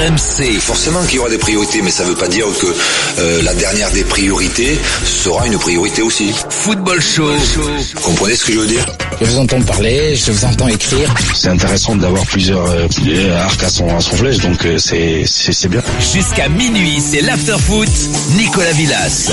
RMC. Forcément qu'il y aura des priorités, mais ça ne veut pas dire que la dernière des priorités sera une priorité aussi. Football Show. Vous comprenez ce que je veux dire ? Je vous entends parler, je vous entends écrire. C'est intéressant d'avoir plusieurs arcs à son flèche, donc c'est bien. Jusqu'à minuit, c'est l'after-foot. Nicolas Villas.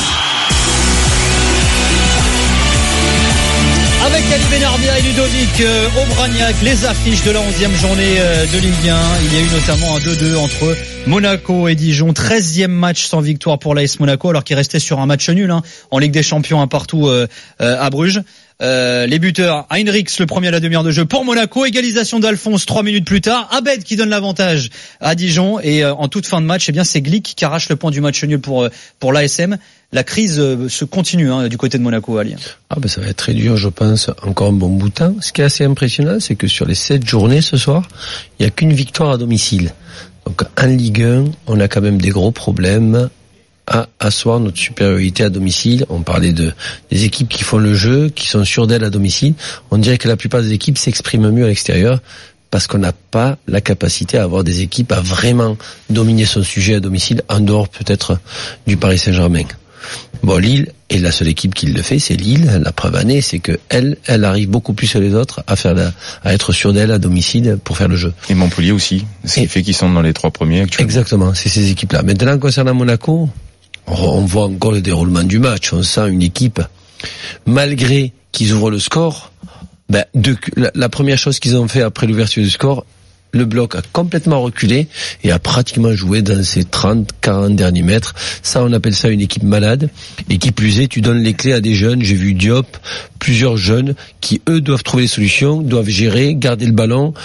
Avec Ali Benarbia et Ludovic Aubragnac, les affiches de la 11e journée de Ligue 1. Il y a eu notamment un 2-2 entre Monaco et Dijon. 13e match sans victoire pour l'AS Monaco, alors qu'il restait sur un match nul en Ligue des Champions, un partout à Bruges. Les buteurs, Heinrichs le premier à la demi-heure de jeu pour Monaco, égalisation d'Alphonse 3 minutes plus tard, Abed qui donne l'avantage à Dijon, et en toute fin de match, c'est Glick qui arrache le point du match nul pour l'ASM. La crise se continue du côté de Monaco, Ali. Ça va être très dur, je pense, encore un bon bout de temps. Ce qui est assez impressionnant, c'est que sur les 7 journées ce soir, il n'y a qu'une victoire à domicile. Donc en Ligue 1, on a quand même des gros problèmes à asseoir notre supériorité à domicile. On parlait des équipes qui font le jeu, qui sont sûres d'elles à domicile. On dirait que la plupart des équipes s'expriment mieux à l'extérieur parce qu'on n'a pas la capacité à avoir des équipes à vraiment dominer son sujet à domicile, en dehors peut-être du Paris Saint-Germain. Bon, Lille est la seule équipe qui le fait, c'est Lille. La preuve année, c'est que elle arrive beaucoup plus que les autres à être sûre d'elle à domicile pour faire le jeu. Et Montpellier aussi, ce qui fait qu'ils sont dans les 3 premiers actuellement. Exactement, c'est ces équipes-là. Maintenant, concernant Monaco, on voit encore le déroulement du match. On sent une équipe, malgré qu'ils ouvrent le score, la première chose qu'ils ont fait après l'ouverture du score, le bloc a complètement reculé et a pratiquement joué dans ses 30-40 derniers mètres. Ça, on appelle ça une équipe malade. Et qui plus est, tu donnes les clés à des jeunes. J'ai vu Diop, plusieurs jeunes qui, eux, doivent trouver des solutions, doivent gérer, garder le ballon,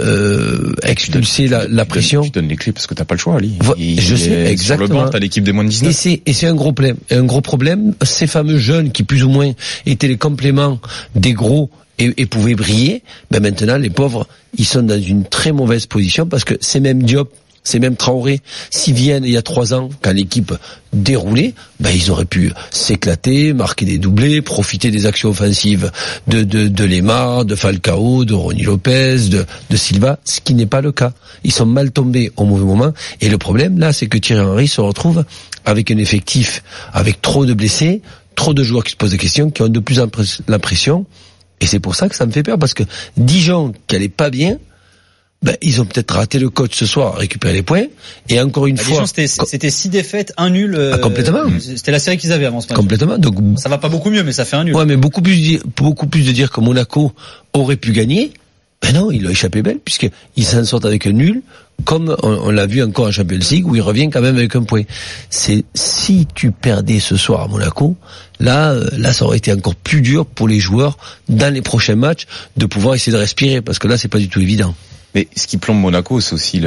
expulser la pression. Tu donnes les clés parce que t'as pas le choix, Ali. Je sais, exactement. Sur le banc, t'as l'équipe des moins de 19. Et c'est un gros problème. Un gros problème, ces fameux jeunes qui, plus ou moins, étaient les compléments des gros et pouvaient briller, maintenant les pauvres, ils sont dans une très mauvaise position parce que c'est même Diop, c'est même Traoré, s'ils viennent il y a 3 ans, quand l'équipe déroulait, ils auraient pu s'éclater, marquer des doublés, profiter des actions offensives de Lemar, de Falcao, de Ronny Lopez, de Silva, ce qui n'est pas le cas. Ils sont mal tombés au mauvais moment, et le problème là, c'est que Thierry Henry se retrouve avec un effectif avec trop de blessés, trop de joueurs qui se posent des questions, qui ont de plus en plus l'impression. Et c'est pour ça que ça me fait peur, parce que Dijon, qui allait pas bien, ils ont peut-être raté le coach ce soir à récupérer les points. Et encore une fois, Dijon, c'était 6 défaites, 1 nul. Complètement. C'était la série qu'ils avaient avant ce match. Complètement. Donc ça va pas beaucoup mieux, mais ça fait 1 nul. Ouais, mais beaucoup plus de dire que Monaco aurait pu gagner. Non, il a échappé belle, puisqu'il s'en sort avec un nul, comme on l'a vu encore en Champions League, où il revient quand même avec un point. C'est, si tu perdais ce soir à Monaco, là, ça aurait été encore plus dur pour les joueurs, dans les prochains matchs, de pouvoir essayer de respirer, parce que là, c'est pas du tout évident. Mais ce qui plombe Monaco, c'est aussi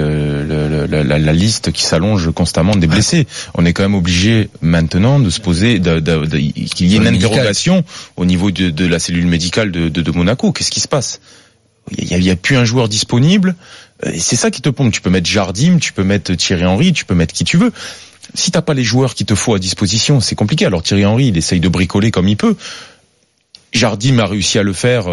la liste qui s'allonge constamment des blessés. On est quand même obligé maintenant de se poser, qu'il y ait une interrogation au niveau de la cellule médicale de Monaco. Qu'est-ce qui se passe ? Il y a plus un joueur disponible. Et c'est ça qui te plombe. Tu peux mettre Jardim, tu peux mettre Thierry Henry, tu peux mettre qui tu veux. Si t'as pas les joueurs qu'il te faut à disposition, c'est compliqué. Alors Thierry Henry, il essaye de bricoler comme il peut. Jardim a réussi à le faire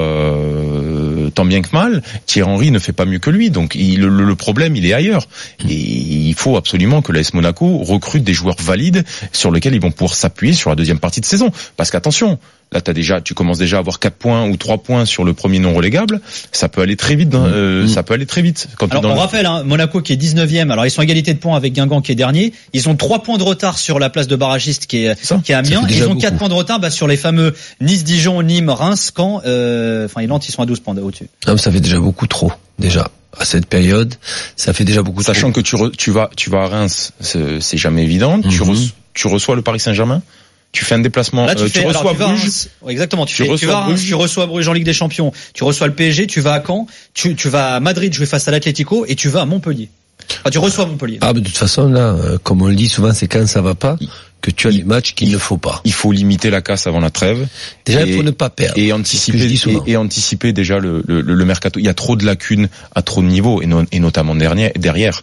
tant bien que mal. Thierry Henry ne fait pas mieux que lui. Donc le problème, il est ailleurs. Et il faut absolument que l'AS Monaco recrute des joueurs valides sur lesquels ils vont pouvoir s'appuyer sur la deuxième partie de saison. Parce qu'attention, là tu commences déjà à avoir 4 points ou 3 points sur le premier non relégable. Ça peut aller très vite. Ça peut aller très vite. Alors on rappelle, Monaco qui est 19e. Alors ils sont à égalité de points avec Guingamp qui est dernier. Ils ont 3 points de retard sur la place de barragiste qui est Amiens. Ils ont 4 points de retard sur les fameux Nice, Dijon, Nîmes, Reims, Caen. Et Nantes, ils sont à 12 points au-dessus. Non, ça fait déjà beaucoup trop. Déjà à cette période, ça fait déjà beaucoup. Sachant trop. que tu vas à Reims, c'est jamais évident. Tu reçois le Paris Saint-Germain. Tu fais un déplacement, là, tu reçois Bruges. Exactement, tu reçois Bruges en Ligue des Champions, tu reçois le PSG, tu vas à Caen, tu vas à Madrid jouer face à l'Atlético et tu vas à Montpellier. Tu reçois Montpellier. De toute façon, là, comme on le dit souvent, c'est quand ça va pas que tu as les matchs qu'il ne faut pas. Il faut limiter la casse avant la trêve. Déjà, il faut ne pas perdre. Et anticiper déjà le mercato. Il y a trop de lacunes à trop de niveaux, et notamment derrière.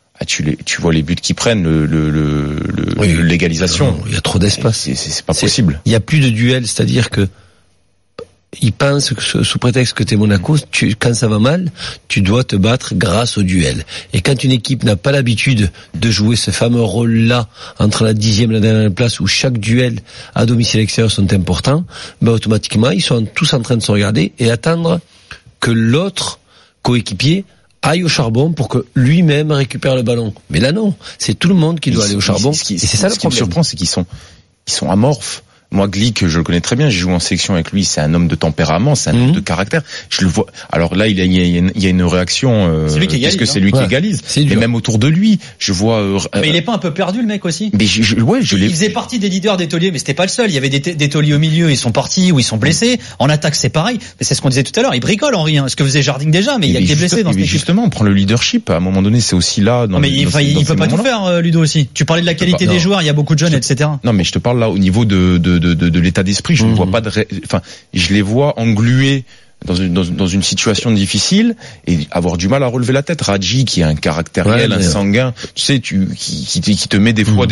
Tu vois les buts qui prennent, l'égalisation. Il y a trop d'espace. C'est pas possible. Il y a plus de duel, c'est-à-dire que ils pensent que sous prétexte que t'es Monaco, quand ça va mal, tu dois te battre grâce au duel. Et quand une équipe n'a pas l'habitude de jouer ce fameux rôle-là entre la 10e et la dernière place, où chaque duel à domicile et extérieur sont importants, ben automatiquement ils sont tous en train de se regarder et attendre que l'autre coéquipier aille au charbon pour que lui-même récupère le ballon. Mais là non, c'est tout le monde qui doit aller au charbon. Et c'est ça le problème. Ce qui me surprend, c'est qu'ils sont amorphes. Moi, Glick, je le connais très bien. J'ai joué en sélection avec lui. C'est un homme de tempérament, c'est un homme de caractère. Je le vois. Alors là, il y a une réaction. C'est lui qui égalise. Parce que c'est lui qui égalise. Mais même autour de lui, je vois. Mais il est pas un peu perdu, le mec aussi. Mais il faisait partie des leaders des tauliers, mais c'était pas le seul. Il y avait des tauliers au milieu. Ils sont partis ou ils sont blessés. En attaque, c'est pareil. Mais c'est ce qu'on disait tout à l'heure. Il bricole, Henry. Ce que faisait Jardim déjà, mais il y a des blessés dans cette équipe. Justement, on prend le leadership. À un moment donné, c'est aussi là. Mais il peut pas tout faire, Ludo aussi. Tu parlais de la qualité des joueurs. Il y a beaucoup de jeunes, etc. Non, mais je te parle là au niveau de l'état d'esprit. Je ne vois pas je les vois englués dans une situation difficile et avoir du mal à relever la tête. Radji, qui a un caractère réel, un sanguin, tu sais, qui te met des fois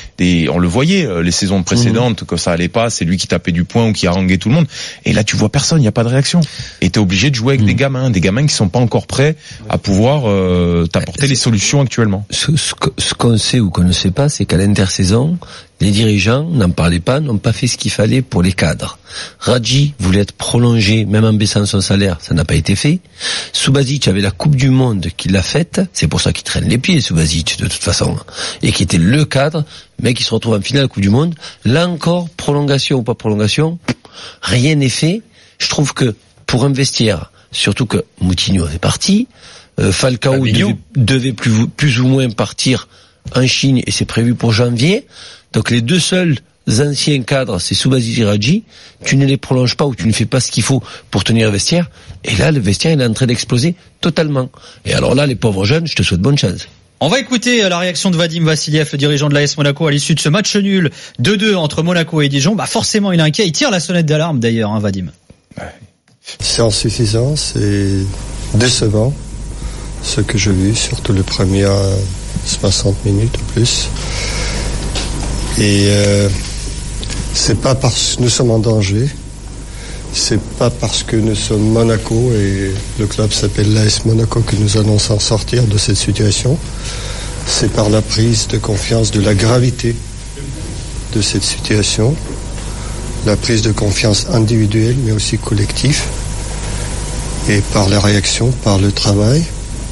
on le voyait les saisons précédentes, quand ça allait pas, c'est lui qui tapait du poing ou qui haranguait tout le monde. Et là, tu vois personne, il y a pas de réaction. Et t'es obligé de jouer avec des gamins qui sont pas encore prêts à pouvoir t'apporter les solutions actuellement. Ce qu'on sait ou qu'on ne sait pas, c'est qu'à l'intersaison, les dirigeants n'en parlaient pas, n'ont pas fait ce qu'il fallait pour les cadres. Radji voulait être prolongé, même en baissant son salaire, ça n'a pas été fait. Subasic avait la Coupe du Monde qu'il l'a faite, c'est pour ça qu'il traîne les pieds, Subasic, de toute façon, et qui était le cadre, mais qui se retrouve en finale de la Coupe du Monde. Là encore, prolongation ou pas prolongation, rien n'est fait. Je trouve que pour un vestiaire, surtout que Moutinho est parti, Falcao devait plus ou moins partir en Chine et c'est prévu pour janvier. Donc les deux seuls anciens cadres, c'est Subasic et Radji. Tu ne les prolonges pas ou tu ne fais pas ce qu'il faut pour tenir le vestiaire. Et là, le vestiaire, il est en train d'exploser totalement. Et alors là, les pauvres jeunes, je te souhaite bonne chance. On va écouter la réaction de Vadim Vassiliev, le dirigeant de l'AS Monaco, à l'issue de ce match nul 2-2 entre Monaco et Dijon. Forcément, il est inquiet. Il tire la sonnette d'alarme d'ailleurs, Vadim. C'est insuffisant, c'est décevant ce que j'ai vu, surtout le premier 60 minutes ou plus. Et c'est pas parce que nous sommes en danger, c'est pas parce que nous sommes Monaco et le club s'appelle l'AS Monaco que nous allons s'en sortir de cette situation. C'est par la prise de confiance de la gravité de cette situation, la prise de confiance individuelle mais aussi collective, et par la réaction, par le travail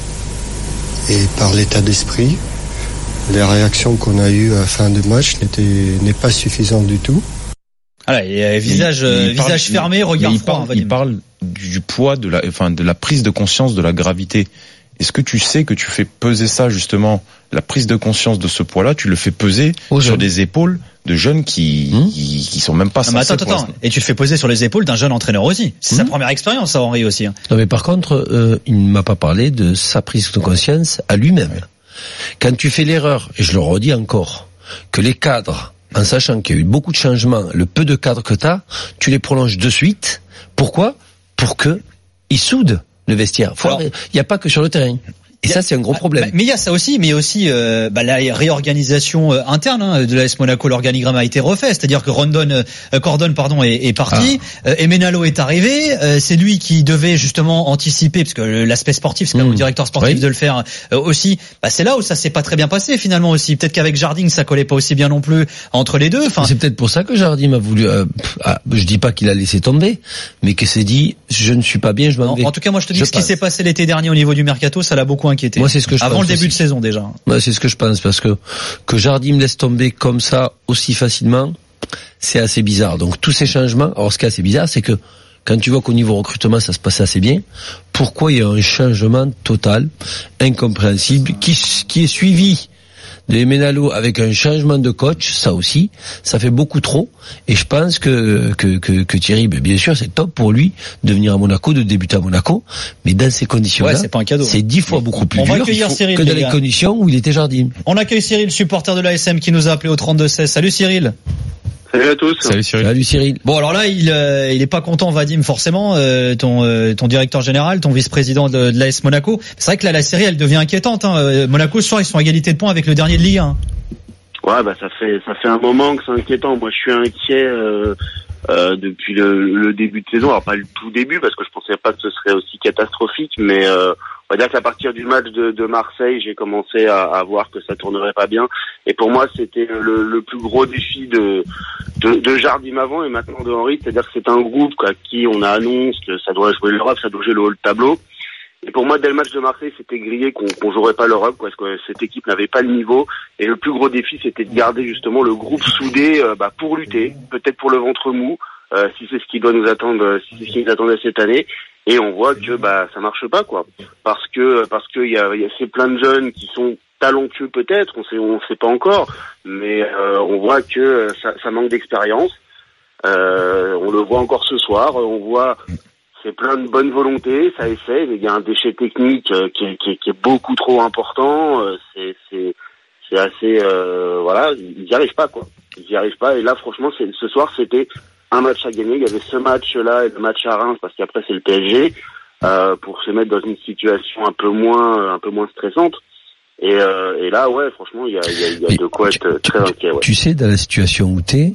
et par l'état d'esprit. Les réactions qu'on a eues à la fin de match n'est pas suffisantes du tout. Voilà, et visage fermé, regard froid. Il parle du poids de la prise de conscience de la gravité. Est-ce que tu sais que tu fais peser ça justement, la prise de conscience de ce poids-là, tu le fais peser sur des épaules de jeunes qui sont même pas censés. Attends. Et tu le fais peser sur les épaules d'un jeune entraîneur aussi. C'est sa première expérience, ça, Henri aussi. Non, mais par contre, il ne m'a pas parlé de sa prise de conscience à lui-même. Quand tu fais l'erreur, et je le redis encore, que les cadres, en sachant qu'il y a eu beaucoup de changements, le peu de cadres que tu les prolonges de suite. Pourquoi ? Pour que ils soudent le vestiaire. Il n'y a pas que sur le terrain. Et ça, c'est un gros problème. Mais il y a ça aussi, la réorganisation interne de l'AS Monaco. L'organigramme a été refait, c'est-à-dire que Cordon est parti. Emenalo est arrivé. C'est lui qui devait justement anticiper, parce que l'aspect sportif, c'est quand même au directeur sportif de le faire aussi. C'est là où ça s'est pas très bien passé finalement aussi. Peut-être qu'avec Jardim, ça collait pas aussi bien non plus entre les deux. C'est peut-être pour ça que Jardim a voulu. Je dis pas qu'il a laissé tomber, mais que s'est dit, je ne suis pas bien, je m'en vais. En tout cas, moi, je te dis ce qui s'est passé l'été dernier au niveau du mercato, ça l'a beaucoup inquiété. Moi, c'est ce que je avant pense le début aussi. de saison déjà. Moi, c'est ce que je pense, parce que Jardim laisse tomber comme ça aussi facilement, c'est assez bizarre. Donc tous ces changements, alors ce qui est assez bizarre, c'est que quand tu vois qu'au niveau recrutement ça se passe assez bien, pourquoi il y a un changement total, incompréhensible, qui est suivi de Emenalo avec un changement de coach, ça aussi, ça fait beaucoup trop. Et je pense que Thierry, bien sûr, c'est top pour lui de venir à Monaco, de débuter à Monaco, mais dans ces conditions-là, c'est pas un cadeau. C'est 10 fois beaucoup plus dur Cyril, que dans les conditions où il était Jardim. On accueille Cyril, supporter de l'ASM, qui nous a appelé au 32-16. Salut Cyril. Salut à tous. Salut Cyril. Salut Cyril. Bon, alors là, il est pas content, Vadim, forcément, ton directeur général, ton vice-président de l'AS Monaco. C'est vrai que là, la série, elle devient inquiétante, Monaco, ce soir, ils sont à égalité de points avec le dernier de Ligue 1. Ouais, ça fait un moment que c'est inquiétant. Moi, je suis inquiet depuis le début de saison. Alors pas le tout début parce que je pensais pas que ce serait aussi catastrophique, mais on va dire qu'à partir du match de Marseille, j'ai commencé à voir que ça tournerait pas bien. Et pour moi, c'était le plus gros défi de Jardim avant et maintenant de Henry, c'est-à-dire que c'est un groupe à qui on a annoncé que ça doit jouer l'Europe, ça doit jouer le haut de tableau. Et pour moi, dès le match de Marseille, c'était grillé qu'on jouerait pas l'Europe, parce que cette équipe n'avait pas le niveau. Et le plus gros défi, c'était de garder justement le groupe soudé, pour lutter, peut-être pour le ventre mou, si c'est ce qui doit nous attendre, si c'est ce qui nous attendait cette année. Et on voit que ça marche pas, quoi, parce que il y a ces plein de jeunes qui sont talentueux peut-être, on sait pas encore, mais on voit que ça manque d'expérience. On le voit encore ce soir, on voit. C'est plein de bonne volonté, ça essaie, mais il y a un déchet technique qui est beaucoup trop important. C'est assez, ils n'y arrivent pas, quoi. Ils n'y arrivent pas. Et là, franchement, ce soir, c'était un match à gagner. Il y avait ce match-là et le match à Reims, parce qu'après c'est le PSG, pour se mettre dans une situation un peu moins stressante. Et là, ouais, franchement, il y a de quoi être très inquiet. Ouais. Tu sais, dans la situation où t'es,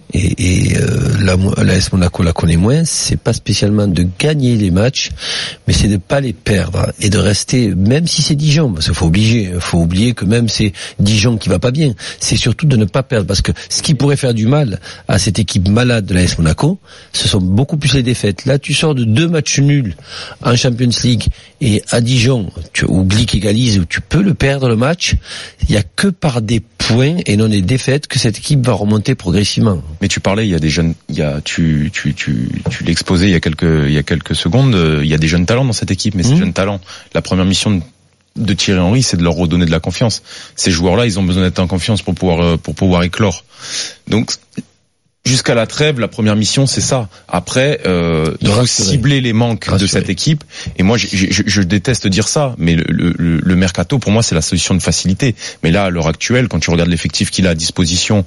l'AS Monaco la connaît moins, c'est pas spécialement de gagner les matchs, mais c'est de pas les perdre et de rester, même si c'est Dijon, parce qu'il faut oublier que même c'est Dijon qui va pas bien, c'est surtout de ne pas perdre, parce que ce qui pourrait faire du mal à cette équipe malade de l'AS Monaco, ce sont beaucoup plus les défaites. Là, tu sors de 2 matchs nuls en Champions League et à Dijon, tu oublies qu'égalise ou tu peux le perdre le match. Il y a que par des points et non des défaites que cette équipe va remonter progressivement. Mais tu parlais, il y a des jeunes, tu l'exposais il y a quelques secondes, il y a des jeunes talents dans cette équipe, mais ces jeunes talents, la première mission de Thierry Henry, c'est de leur redonner de la confiance. Ces joueurs-là, ils ont besoin d'être en confiance pour pouvoir éclore. Donc, jusqu'à la trêve, la première mission, c'est ça. Après, il faut cibler les manques de cette équipe. Et moi, je déteste dire ça, mais le mercato, pour moi, c'est la solution de facilité. Mais là, à l'heure actuelle, quand tu regardes l'effectif qu'il a à disposition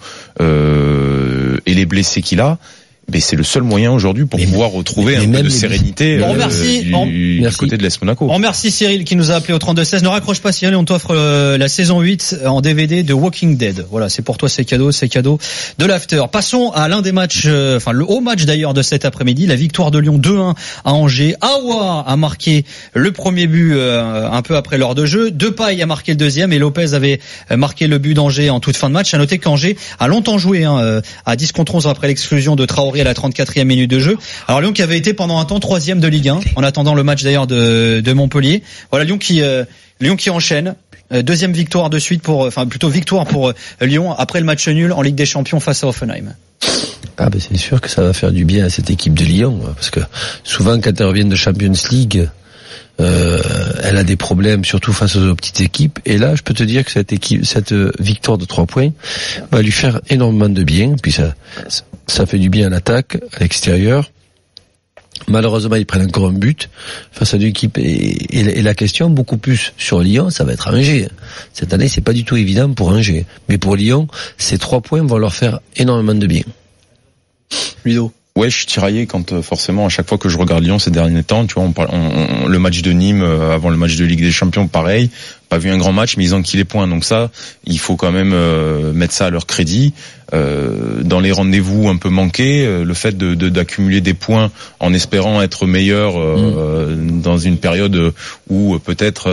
et les blessés qu'il a, mais c'est le seul moyen aujourd'hui pour pouvoir retrouver un peu de sérénité du côté de l'AS Monaco. On remercie Cyril qui nous a appelé au 32-16. Ne raccroche pas Cyril, on t'offre la saison 8 en DVD de Walking Dead. Voilà, c'est pour toi, c'est cadeau de l'after. Passons à l'un des matchs, le haut match d'ailleurs de cet après-midi, la victoire de Lyon 2-1 à Angers. Aouar a marqué le premier but un peu après l'heure de jeu. Depay a marqué le deuxième et Lopez avait marqué le but d'Angers en toute fin de match. À noter qu'Angers a longtemps joué à 10 contre 11 après l'exclusion de Traoré à la 34e minute de jeu. Alors Lyon qui avait été pendant un temps 3e de Ligue 1 en attendant le match d'ailleurs de Montpellier. Voilà Lyon qui enchaîne. Deuxième victoire de suite victoire pour Lyon après le match nul en Ligue des Champions face à Hoffenheim. Ah ben c'est sûr que ça va faire du bien à cette équipe de Lyon, parce que souvent quand elle revient de Champions League, elle a des problèmes, surtout face aux petites équipes. Et là, je peux te dire que cette victoire de 3 points va lui faire énormément de bien. Puis ça fait du bien à l'attaque, à l'extérieur. Malheureusement, ils prennent encore un but face à une équipe. Et la question, beaucoup plus sur Lyon, ça va être Angers. Cette année, c'est pas du tout évident pour Angers. Mais pour Lyon, ces 3 points vont leur faire énormément de bien. Ludo. Ouais, je suis tiraillé quand forcément à chaque fois que je regarde Lyon ces derniers temps, tu vois, le match de Nîmes avant le match de Ligue des Champions, pareil, pas vu un grand match, mais ils enquillent les points. Donc ça, il faut quand même mettre ça à leur crédit. Dans les rendez-vous un peu manqués, le fait d'accumuler des points en espérant être meilleur dans une période où peut-être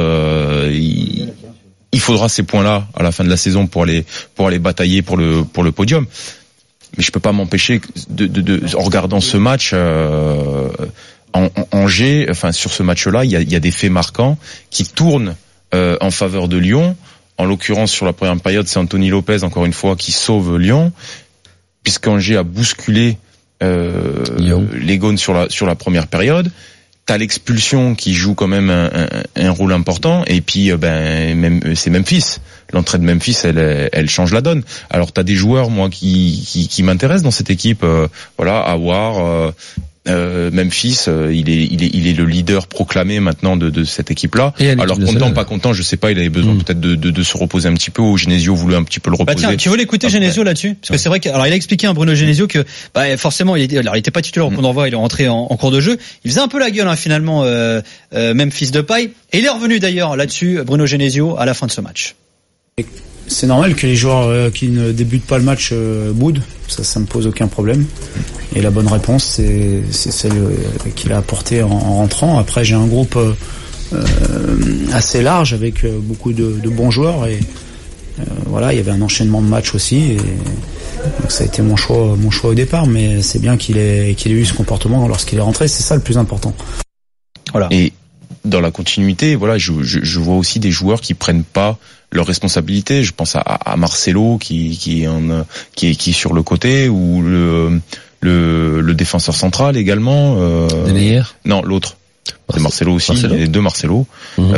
il faudra ces points-là à la fin de la saison pour aller batailler pour le podium. Mais je peux pas m'empêcher en regardant ce match en Angers, sur ce match-là, il y a des faits marquants qui tournent en faveur de Lyon. En l'occurrence, sur la première période, c'est Anthony Lopez encore une fois qui sauve Lyon, puisqu'Angers a bousculé les Gaunes sur la première période. T'as l'expulsion qui joue quand même un rôle important, et puis c'est Memphis. L'entrée de Memphis, elle change la donne. Alors t'as des joueurs, moi, qui m'intéressent dans cette équipe. Aouar, Memphis, il est le leader proclamé maintenant de cette équipe-là. Alors content, pas content, je sais pas, il avait besoin peut-être de se reposer un petit peu, ou Genesio voulait un petit peu le reposer. Tiens, tu veux l'écouter Genesio là-dessus? Parce que c'est vrai qu'il a expliqué à Bruno Genesio que forcément il était pas titulaire au point d'envoi, il est rentré en cours de jeu. Il faisait un peu la gueule finalement Memphis Depay, et il est revenu d'ailleurs là-dessus Bruno Genesio à la fin de ce match. C'est normal que les joueurs qui ne débutent pas le match boudent. Ça me pose aucun problème. Et la bonne réponse, c'est celle qu'il a apportée en rentrant. Après, j'ai un groupe assez large avec beaucoup de bons joueurs et voilà, il y avait un enchaînement de matchs aussi. Et donc ça a été mon choix au départ, mais c'est bien qu'il ait eu ce comportement lorsqu'il est rentré. C'est ça le plus important. Voilà. Et dans la continuité, voilà, je vois aussi des joueurs qui prennent pas leurs responsabilités. Je pense à Marcelo qui est sur le côté, ou le défenseur central également. Non, l'autre. C'est Marcelo aussi. Il y a les deux Marcelo.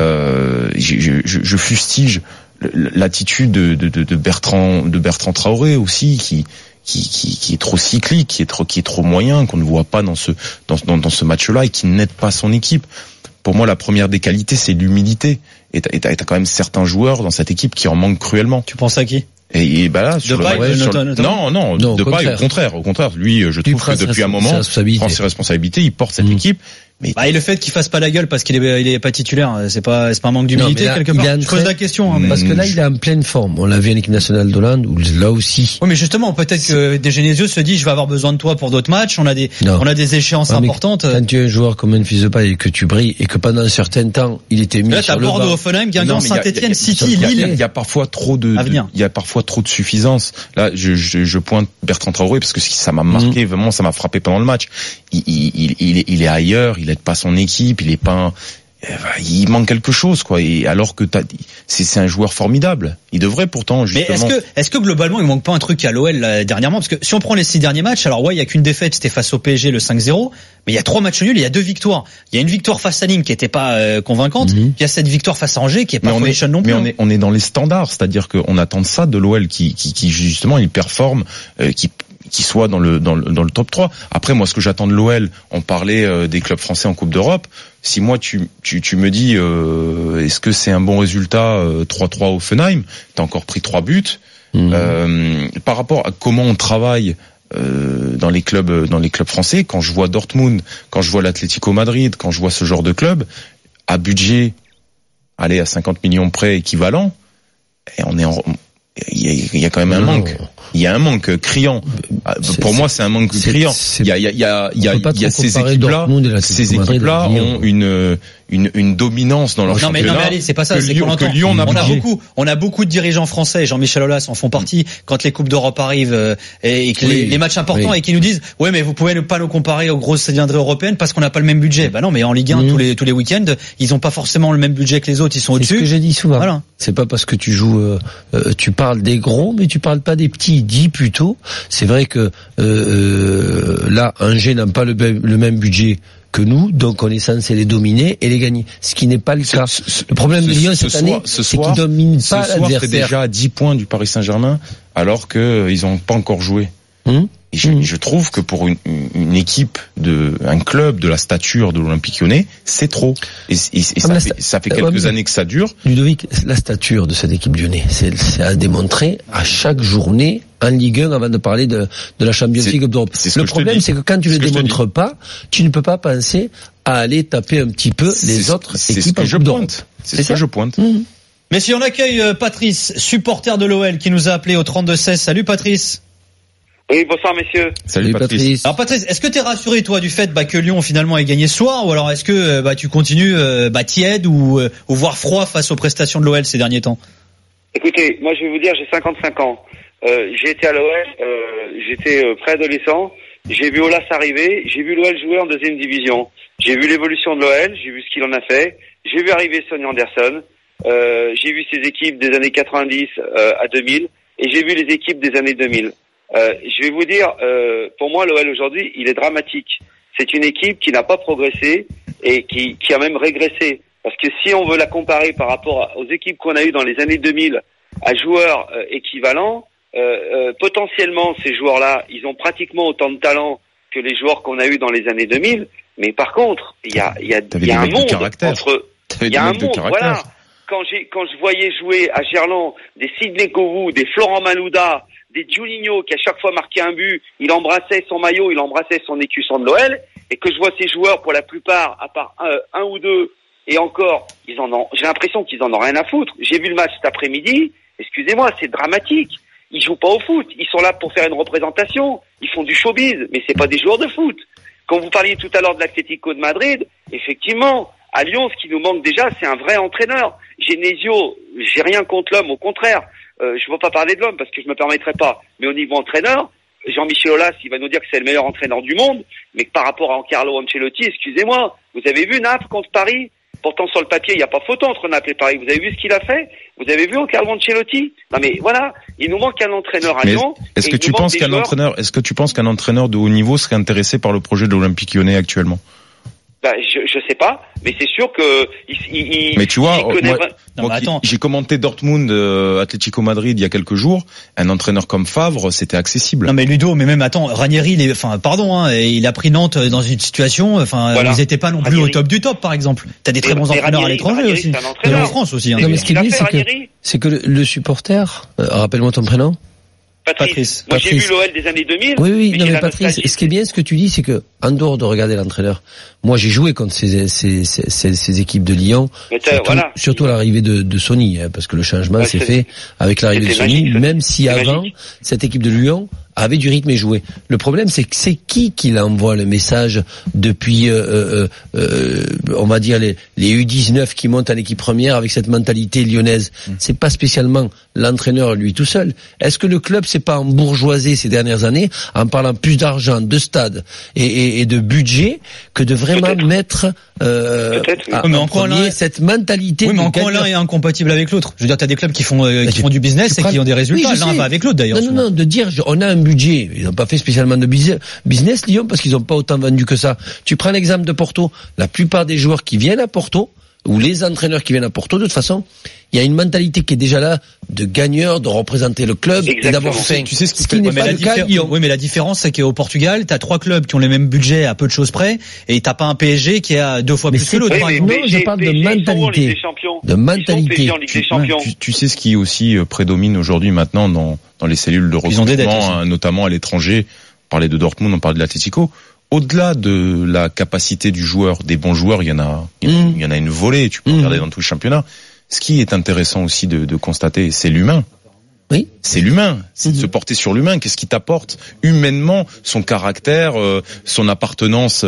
Je fustige l'attitude de Bertrand Traoré aussi, qui est trop cyclique, qui est trop moyen, qu'on ne voit pas dans ce match-là et qui n'aide pas son équipe. Pour moi, la première des qualités, c'est l'humilité. Et t'as quand même certains joueurs dans cette équipe qui en manquent cruellement. Tu penses à qui? Et bah là, sur non, Depay, au contraire, lui, je trouve que depuis un moment, prend ses responsabilités, il porte cette équipe. Mais et le fait qu'il fasse pas la gueule parce qu'il est pas titulaire, c'est pas un manque d'humilité quelque part. Je pose la question. Parce que là, il est en pleine forme. On l'a vu en équipe nationale d'Hollande, où là aussi. Oui, mais justement, peut-être que De Genesio se dit, je vais avoir besoin de toi pour d'autres matchs. On a des échéances importantes. Quand tu es un joueur comme Memphis Depay et que tu brilles et que pendant un certain temps, il était mis sur le banc. Là, t'as Bordeaux, Hoffenheim, Guingamp, Saint-Etienne, City, Lille. Il y a parfois trop de suffisance. Là, je pointe Bertrand Traoré parce que ça m'a marqué, vraiment, ça m'a frappé pendant le match. Il est ailleurs, il aide pas son équipe. Il manque quelque chose, quoi. Et alors que c'est un joueur formidable. Il devrait pourtant, justement. Mais est-ce que globalement, il manque pas un truc à l'OL dernièrement? Parce que si on prend les 6 derniers matchs, alors ouais, il y a qu'une défaite, c'était face au PSG, le 5-0. Mais il y a 3 matchs nuls, il y a 2 victoires. Il y a une victoire face à Nîmes qui était pas convaincante. Il y a cette victoire face à Angers qui est pas folichonne non plus. Mais on est dans les standards, c'est-à-dire qu'on attend ça de l'OL qui justement, il performe, qui soit dans le top 3. Après, moi, ce que j'attends de l'OL, on parlait des clubs français en Coupe d'Europe. Si moi, tu me dis, est-ce que c'est un bon résultat, 3-3 Hoffenheim? T'as encore pris 3 buts. Par rapport à comment on travaille, dans les clubs français, quand je vois Dortmund, quand je vois l'Atlético Madrid, quand je vois ce genre de club, à budget, à 50 millions près équivalent, et il y a quand même un manque. Il y a un manque criant. Pour moi, c'est un manque criant. Il y a ces équipes-là ont une dominance dans leur championnat. Non mais allez, c'est pas ça, c'est qu'on entend. On a beaucoup de dirigeants français, Jean-Michel Aulas en font partie, quand les coupes d'Europe arrivent et que les matchs importants, et qui nous disent ouais, mais vous pouvez pas nous comparer aux grosses cylindrées européennes parce qu'on n'a pas le même budget. Bah non, mais en Ligue 1 tous les week-ends, ils ont pas forcément le même budget que les autres, ils sont au-dessus. C'est ce que j'ai dit souvent. Voilà. C'est pas parce que tu joues tu parles des gros, mais tu parles pas des petits. Dis plutôt, c'est vrai que là, Angers n'a pas le même budget que nous, donc on est censé les dominer et les gagner. Ce qui n'est pas le cas. Le problème de Lyon cette année, c'est qu'ils dominent pas l'adversaire. C'est déjà à 10 points du Paris Saint-Germain, alors que ils ont pas encore joué. Et je trouve que pour une équipe un club de la stature de l'Olympique Lyonnais, c'est trop. Et ça fait quelques années que ça dure. Ludovic, la stature de cette équipe lyonnaise, c'est à démontrer à chaque journée en Ligue 1 avant de parler de la Champions League d'Europe. Le problème, c'est que quand tu ne le démontres pas, tu ne peux pas penser à aller taper un petit peu les autres équipes. C'est ce que je pointe. Messieurs, on accueille Patrice, supporter de l'OL, qui nous a appelé au 32-16. Salut Patrice. Oui, bonsoir messieurs. Salut Patrice. Alors Patrice, est-ce que t'es rassuré toi du fait que Lyon finalement ait gagné ce soir, ou alors est-ce que tu continues tiède ou voire froid face aux prestations de l'OL ces derniers temps? Écoutez, moi je vais vous dire, j'ai 55 ans. J'ai été à l'OL, j'étais préadolescent. J'ai vu Aulas arriver, j'ai vu l'OL jouer en deuxième division. J'ai vu l'évolution de l'OL, j'ai vu ce qu'il en a fait. J'ai vu arriver Sonny Anderson. J'ai vu ses équipes des années 90 à 2000, et j'ai vu les équipes des années 2000. Je vais vous dire, pour moi, l'OL aujourd'hui, il est dramatique. C'est une équipe qui n'a pas progressé et qui a même régressé. Parce que si on veut la comparer par rapport aux équipes qu'on a eues dans les années 2000 à joueurs équivalents, potentiellement ces joueurs-là, ils ont pratiquement autant de talent que les joueurs qu'on a eus dans les années 2000. Mais par contre, il y a un monde entre. Il y a un monde, voilà. Quand je voyais jouer à Gerland des Sidney Govou, des Florent Malouda, des Juninho qui à chaque fois marquait un but, il embrassait son maillot, il embrassait son écusson de l'OL, et que je vois ces joueurs pour la plupart, à part un ou deux, et encore, j'ai l'impression qu'ils en ont rien à foutre. J'ai vu le match cet après-midi, excusez-moi, c'est dramatique. ils jouent pas au foot. Ils sont là pour faire une représentation. Ils font du showbiz, mais c'est pas des joueurs de foot. Quand vous parliez tout à l'heure de l'Atlético de Madrid, effectivement, à Lyon, ce qui nous manque déjà, c'est un vrai entraîneur. Genesio, j'ai rien contre l'homme, au contraire. Je ne veux pas parler de l'homme parce que je me permettrai pas. Mais au niveau entraîneur, Jean-Michel Aulas, il va nous dire que c'est le meilleur entraîneur du monde, mais que par rapport à Carlo Ancelotti, excusez-moi, vous avez vu Naples contre Paris? Pourtant, sur le papier, il n'y a pas photo entre Naples et Paris. Vous avez vu ce qu'il a fait? Vous avez vu Carlo Ancelotti? Non, mais voilà. Il nous manque un entraîneur à Lyon. Est-ce que tu penses qu'un entraîneur de haut niveau serait intéressé par le projet de l'Olympique Lyonnais actuellement? Je sais pas, mais c'est sûr que mais tu vois, j'ai commenté Dortmund, Atlético Madrid il y a quelques jours. Un entraîneur comme Favre, c'était accessible. Non mais Ludo, mais même Ranieri, il a pris Nantes dans une situation, ils n'étaient pas non plus au top du top, par exemple. T'as des très bons entraîneurs à l'étranger aussi, et en France aussi. Non mais ce qu'il dit, c'est que le supporter, rappelle-moi ton prénom. Patrice. Moi, j'ai vu l'OL des années 2000. Oui, non, mais Patrice, ce qui est bien, ce que tu dis, c'est que, en dehors de regarder l'entraîneur, moi, j'ai joué contre ces équipes de Lyon. Surtout à l'arrivée de Sony, parce que le changement s'est fait avec l'arrivée de Sony, même si avant, cette équipe de Lyon avait du rythme et jouait. Le problème, c'est que c'est qui envoie le message depuis, on va dire, les U19 qui montent à l'équipe première avec cette mentalité lyonnaise. C'est pas spécialement l'entraîneur lui tout seul. Est-ce que le club s'est pas embourgeoisé ces dernières années en parlant plus d'argent, de stade et de budget que de vraiment mettre en premier cette mentalité? Oui, mais encore l'un est incompatible avec l'autre. Je veux dire, t'as des clubs qui font du business et qui ont des résultats. L'un va avec l'autre d'ailleurs. Non, de dire on a un budget. Ils n'ont pas fait spécialement de business Lyon parce qu'ils n'ont pas autant vendu que ça. Tu prends l'exemple de Porto. La plupart des joueurs qui viennent à Porto ou les entraîneurs qui viennent à Porto, de toute façon, il y a une mentalité qui est déjà là de gagneur, de représenter le club et d'avoir faim. Tu sais ce qui n'est pas le cas. Oui, mais la différence, c'est qu'au Portugal, t'as 3 clubs qui ont les mêmes budgets à peu de choses près, et t'as pas un PSG qui a 2 fois plus que l'autre. Non, je parle de mentalité. De mentalité. Tu sais ce qui aussi prédomine aujourd'hui maintenant dans les cellules de recrutement, notamment à l'étranger. On parlait de Dortmund, on parlait de l'Atlético. Au-delà de la capacité du joueur, des bons joueurs, il y en a une volée. Tu peux regarder dans tout le championnat. Ce qui est intéressant aussi de constater, c'est l'humain. Oui. C'est l'humain. C'est de se porter sur l'humain. Qu'est-ce qui t'apporte humainement, son caractère, son appartenance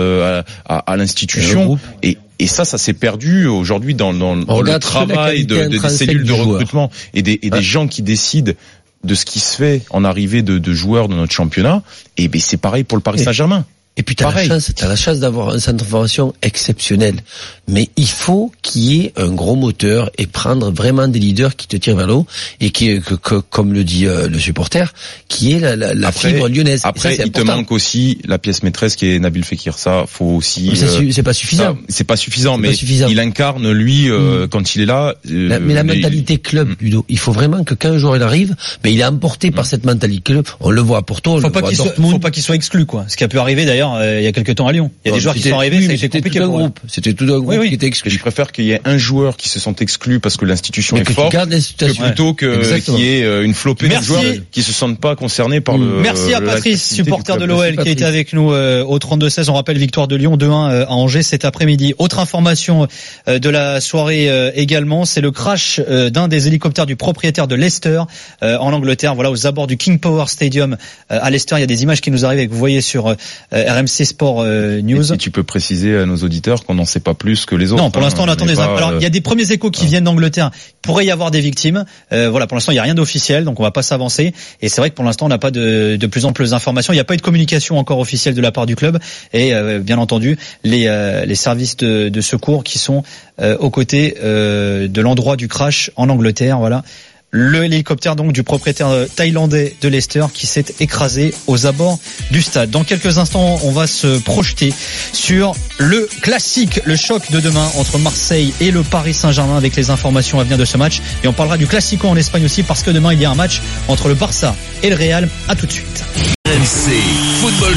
à l'institution. Et ça s'est perdu aujourd'hui dans le travail des cellules de recrutement et des gens qui décident de ce qui se fait en arrivée de joueurs de notre championnat. Et ben c'est pareil pour le Paris Saint-Germain. Et puis t'as la chance d'avoir un centre de formation exceptionnel. Mais il faut qu'il y ait un gros moteur et prendre vraiment des leaders qui te tirent vers le haut et comme le dit le supporter, qui est la fibre lyonnaise. Après, il te manque aussi la pièce maîtresse qui est Nabil Fekir. Ça, faut aussi. C'est pas suffisant. C'est pas suffisant, mais il incarne lui quand il est là. Mais la mentalité club, Ludo, il faut vraiment que quand un joueur il arrive, mais il est emporté par cette mentalité club. On le voit à Porto, on le voit à Dortmund. Faut pas qu'il soit exclu, quoi. Ce qui a pu arriver d'ailleurs. Il y a quelques temps à Lyon. Il y a des joueurs qui sont arrivés, c'était compliqué pour eux. C'était tout un groupe qui était exclu. Je préfère qu'il y ait un joueur qui se sente exclu parce que l'institution est forte, plutôt qu'il y ait une flopée de joueurs qui se sentent pas concernés par le. Merci à Patrice, supporter de l'OL, qui a été avec nous au 32-16. On rappelle victoire de Lyon 2-1 à Angers cet après-midi. Autre information de la soirée également, c'est le crash d'un des hélicoptères du propriétaire de Leicester en Angleterre. Voilà, aux abords du King Power Stadium à Leicester. Il y a des images qui nous arrivent et que vous voyez sur RMC Sport News. Et tu peux préciser à nos auditeurs qu'on n'en sait pas plus que les autres. Non, pour l'instant, on attend des infos. Alors, il y a des premiers échos qui viennent d'Angleterre. Il pourrait y avoir des victimes. Voilà, pour l'instant, il n'y a rien d'officiel, donc on va pas s'avancer. Et c'est vrai que pour l'instant, on n'a pas de plus en plus d'informations. Il n'y a pas eu de communication encore officielle de la part du club. Et bien entendu, les services de secours qui sont aux côtés de l'endroit du crash en Angleterre. Voilà. L'hélicoptère donc du propriétaire thaïlandais de Leicester qui s'est écrasé aux abords du stade. Dans quelques instants, on va se projeter sur le classique, le choc de demain entre Marseille et le Paris Saint-Germain avec les informations à venir de ce match. Et on parlera du Classico en Espagne aussi parce que demain il y a un match entre le Barça et le Real. À tout de suite. RMC Football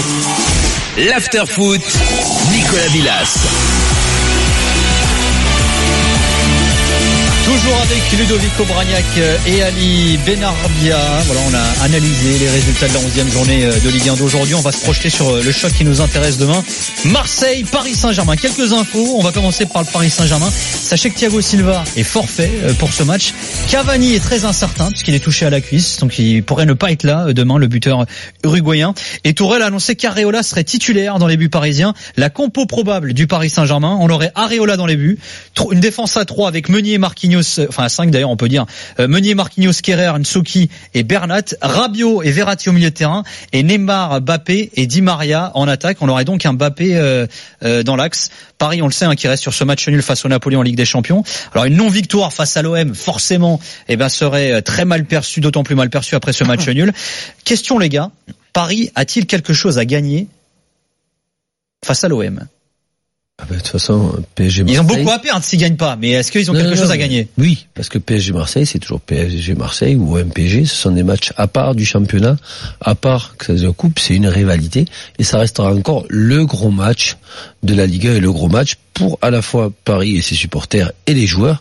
Show, l'after foot, Nicolas Villas. Toujours avec Ludovic Obraniak et Ali Benarbia. Voilà, on a analysé les résultats de la 11e journée de Ligue 1 d'aujourd'hui. On va se projeter sur le choc qui nous intéresse demain. Marseille, Paris Saint-Germain. Quelques infos. On va commencer par le Paris Saint-Germain. Sachez que Thiago Silva est forfait pour ce match. Cavani est très incertain puisqu'il est touché à la cuisse. Donc il pourrait ne pas être là demain, le buteur uruguayen. Et Tourelle a annoncé qu'Areola serait titulaire dans les buts parisiens. La compo probable du Paris Saint-Germain. On aurait Areola dans les buts. Une défense à 3 avec Meunier, Marquinhos, enfin à 5 d'ailleurs on peut dire, Meunier, Marquinhos, Kerrer, Nsouki et Bernat, Rabiot et Verratti au milieu de terrain, et Neymar, Mbappé et Di Maria en attaque. On aurait donc un Mbappé dans l'axe. Paris, on le sait, qui reste sur ce match nul face au Napoli en Ligue des Champions. Alors une non-victoire face à l'OM, forcément, serait très mal perçue, d'autant plus mal perçue après ce match nul. Question les gars, Paris a-t-il quelque chose à gagner face à l'OM? De toute façon, PSG Marseille. Ils ont beaucoup à perdre s'ils gagnent pas, mais est-ce qu'ils ont quelque chose à gagner? Oui, parce que PSG Marseille, c'est toujours PSG Marseille ou OM-PSG, ce sont des matchs à part du championnat, à part que ça se coupe, c'est une rivalité, et ça restera encore le gros match de la Ligue 1 et le gros match pour à la fois Paris et ses supporters et les joueurs.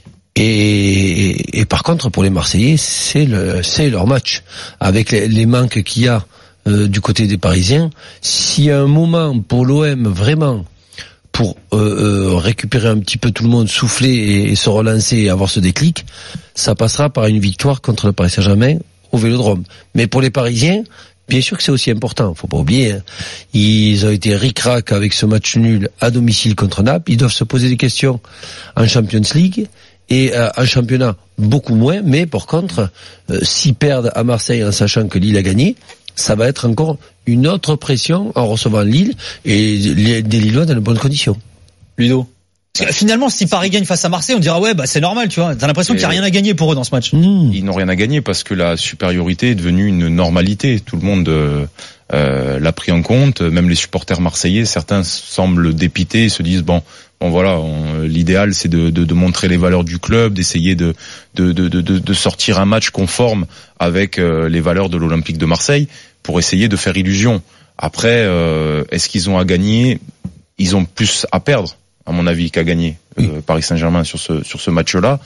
Et par contre, pour les Marseillais, c'est leur match. Avec les manques qu'il y a du côté des Parisiens, s'il y a un moment pour l'OM vraiment pour récupérer un petit peu tout le monde, souffler et se relancer et avoir ce déclic, ça passera par une victoire contre le Paris Saint-Germain au Vélodrome. Mais pour les Parisiens, bien sûr que c'est aussi important, faut pas oublier, ils ont été ric-rac avec ce match nul à domicile contre Naples, ils doivent se poser des questions en Champions League et en championnat beaucoup moins, mais par contre, s'ils perdent à Marseille en sachant que Lille a gagné, ça va être encore une autre pression en recevant Lille et des Lillois dans de bonnes conditions. Ludo. Parce que finalement, si Paris gagne face à Marseille, on dira c'est normal, tu vois. T'as l'impression qu'il n'y a rien à gagner pour eux dans ce match. Ils n'ont rien à gagner parce que la supériorité est devenue une normalité. Tout le monde l'a pris en compte. Même les supporters marseillais, certains semblent dépités et se disent voilà, l'idéal c'est de montrer les valeurs du club, d'essayer de sortir un match conforme avec les valeurs de l'Olympique de Marseille pour essayer de faire illusion. Après, est-ce qu'ils ont à gagner? Ils ont plus à perdre, à mon avis, qu'à gagner. Paris Saint-Germain sur ce match-là.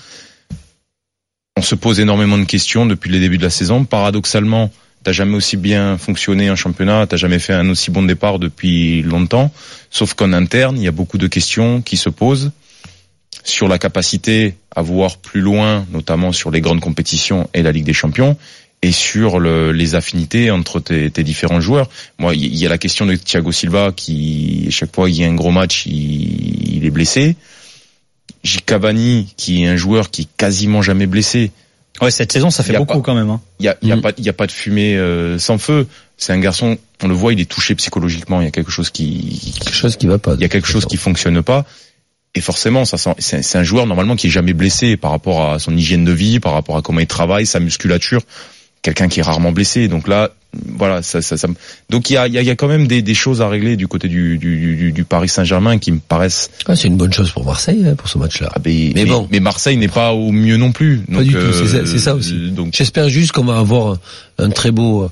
On se pose énormément de questions depuis les débuts de la saison. Paradoxalement, t'as jamais aussi bien fonctionné en championnat, t'as jamais fait un aussi bon départ depuis longtemps. Sauf qu'en interne, il y a beaucoup de questions qui se posent sur la capacité à voir plus loin, notamment sur les grandes compétitions et la Ligue des Champions, et sur les affinités entre tes différents joueurs. Moi, il y a la question de Thiago Silva qui, chaque fois il y a un gros match, il est blessé. J'ai Cavani qui est un joueur qui est quasiment jamais blessé. Ouais, cette saison, ça fait beaucoup quand même. Il y a pas de fumée sans feu. C'est un garçon, on le voit, il est touché psychologiquement. Il y a quelque chose qui va pas. Il y a quelque chose qui fonctionne pas. Et forcément, c'est un joueur normalement qui est jamais blessé par rapport à son hygiène de vie, par rapport à comment il travaille, sa musculature. Quelqu'un qui est rarement blessé. Donc là, voilà, donc il y a quand même des choses à régler du côté du Paris Saint-Germain qui me paraissent. C'est une bonne chose pour Marseille, pour ce match-là. Mais Marseille n'est pas au mieux non plus. Donc, pas du tout. C'est ça aussi. Donc, j'espère juste qu'on va avoir un très beau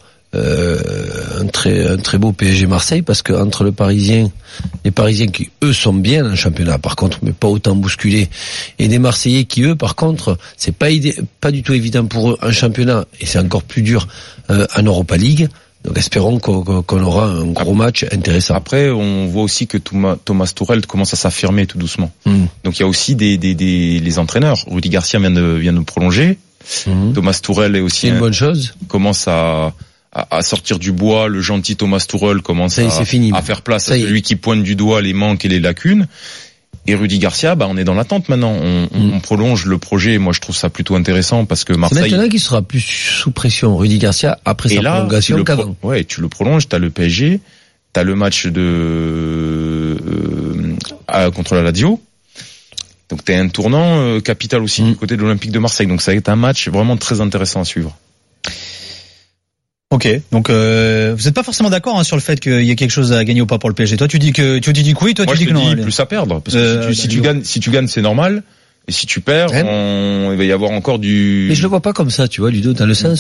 PSG Marseille, parce que entre les Parisiens qui eux sont bien dans le championnat, par contre, mais pas autant bousculés, et des Marseillais qui eux, par contre, c'est pas du tout évident pour eux en championnat, et c'est encore plus dur en Europa League. Donc espérons qu'on aura un gros match intéressant. Après, on voit aussi que Thomas Tuchel commence à s'affirmer tout doucement. Donc il y a aussi les entraîneurs. Rudy Garcia vient de prolonger. Thomas Tuchel est aussi une bonne chose. Commence à sortir du bois. Le gentil Thomas Tuchel commence à faire place à celui qui pointe du doigt les manques et les lacunes. Et Rudy Garcia, on est dans l'attente maintenant. On prolonge le projet. Moi, je trouve ça plutôt intéressant parce que Marseille. C'est maintenant qu'il sera plus sous pression, Rudy Garcia, après sa prolongation qu'avant. Ouais, tu le prolonges. T'as le PSG, t'as le match contre la Lazio. Donc t'as un tournant capital aussi du côté de l'Olympique de Marseille. Donc ça va être un match vraiment très intéressant à suivre. Ok, donc vous n'êtes pas forcément d'accord sur le fait qu'il y ait quelque chose à gagner ou pas pour le PSG. Toi tu dis que oui, toi moi, tu dis que non. Moi je dis plus à perdre, parce que si tu gagnes c'est normal, et si tu perds, il va y avoir encore du. Mais je le vois pas comme ça, tu vois, Ludo, dans le sens où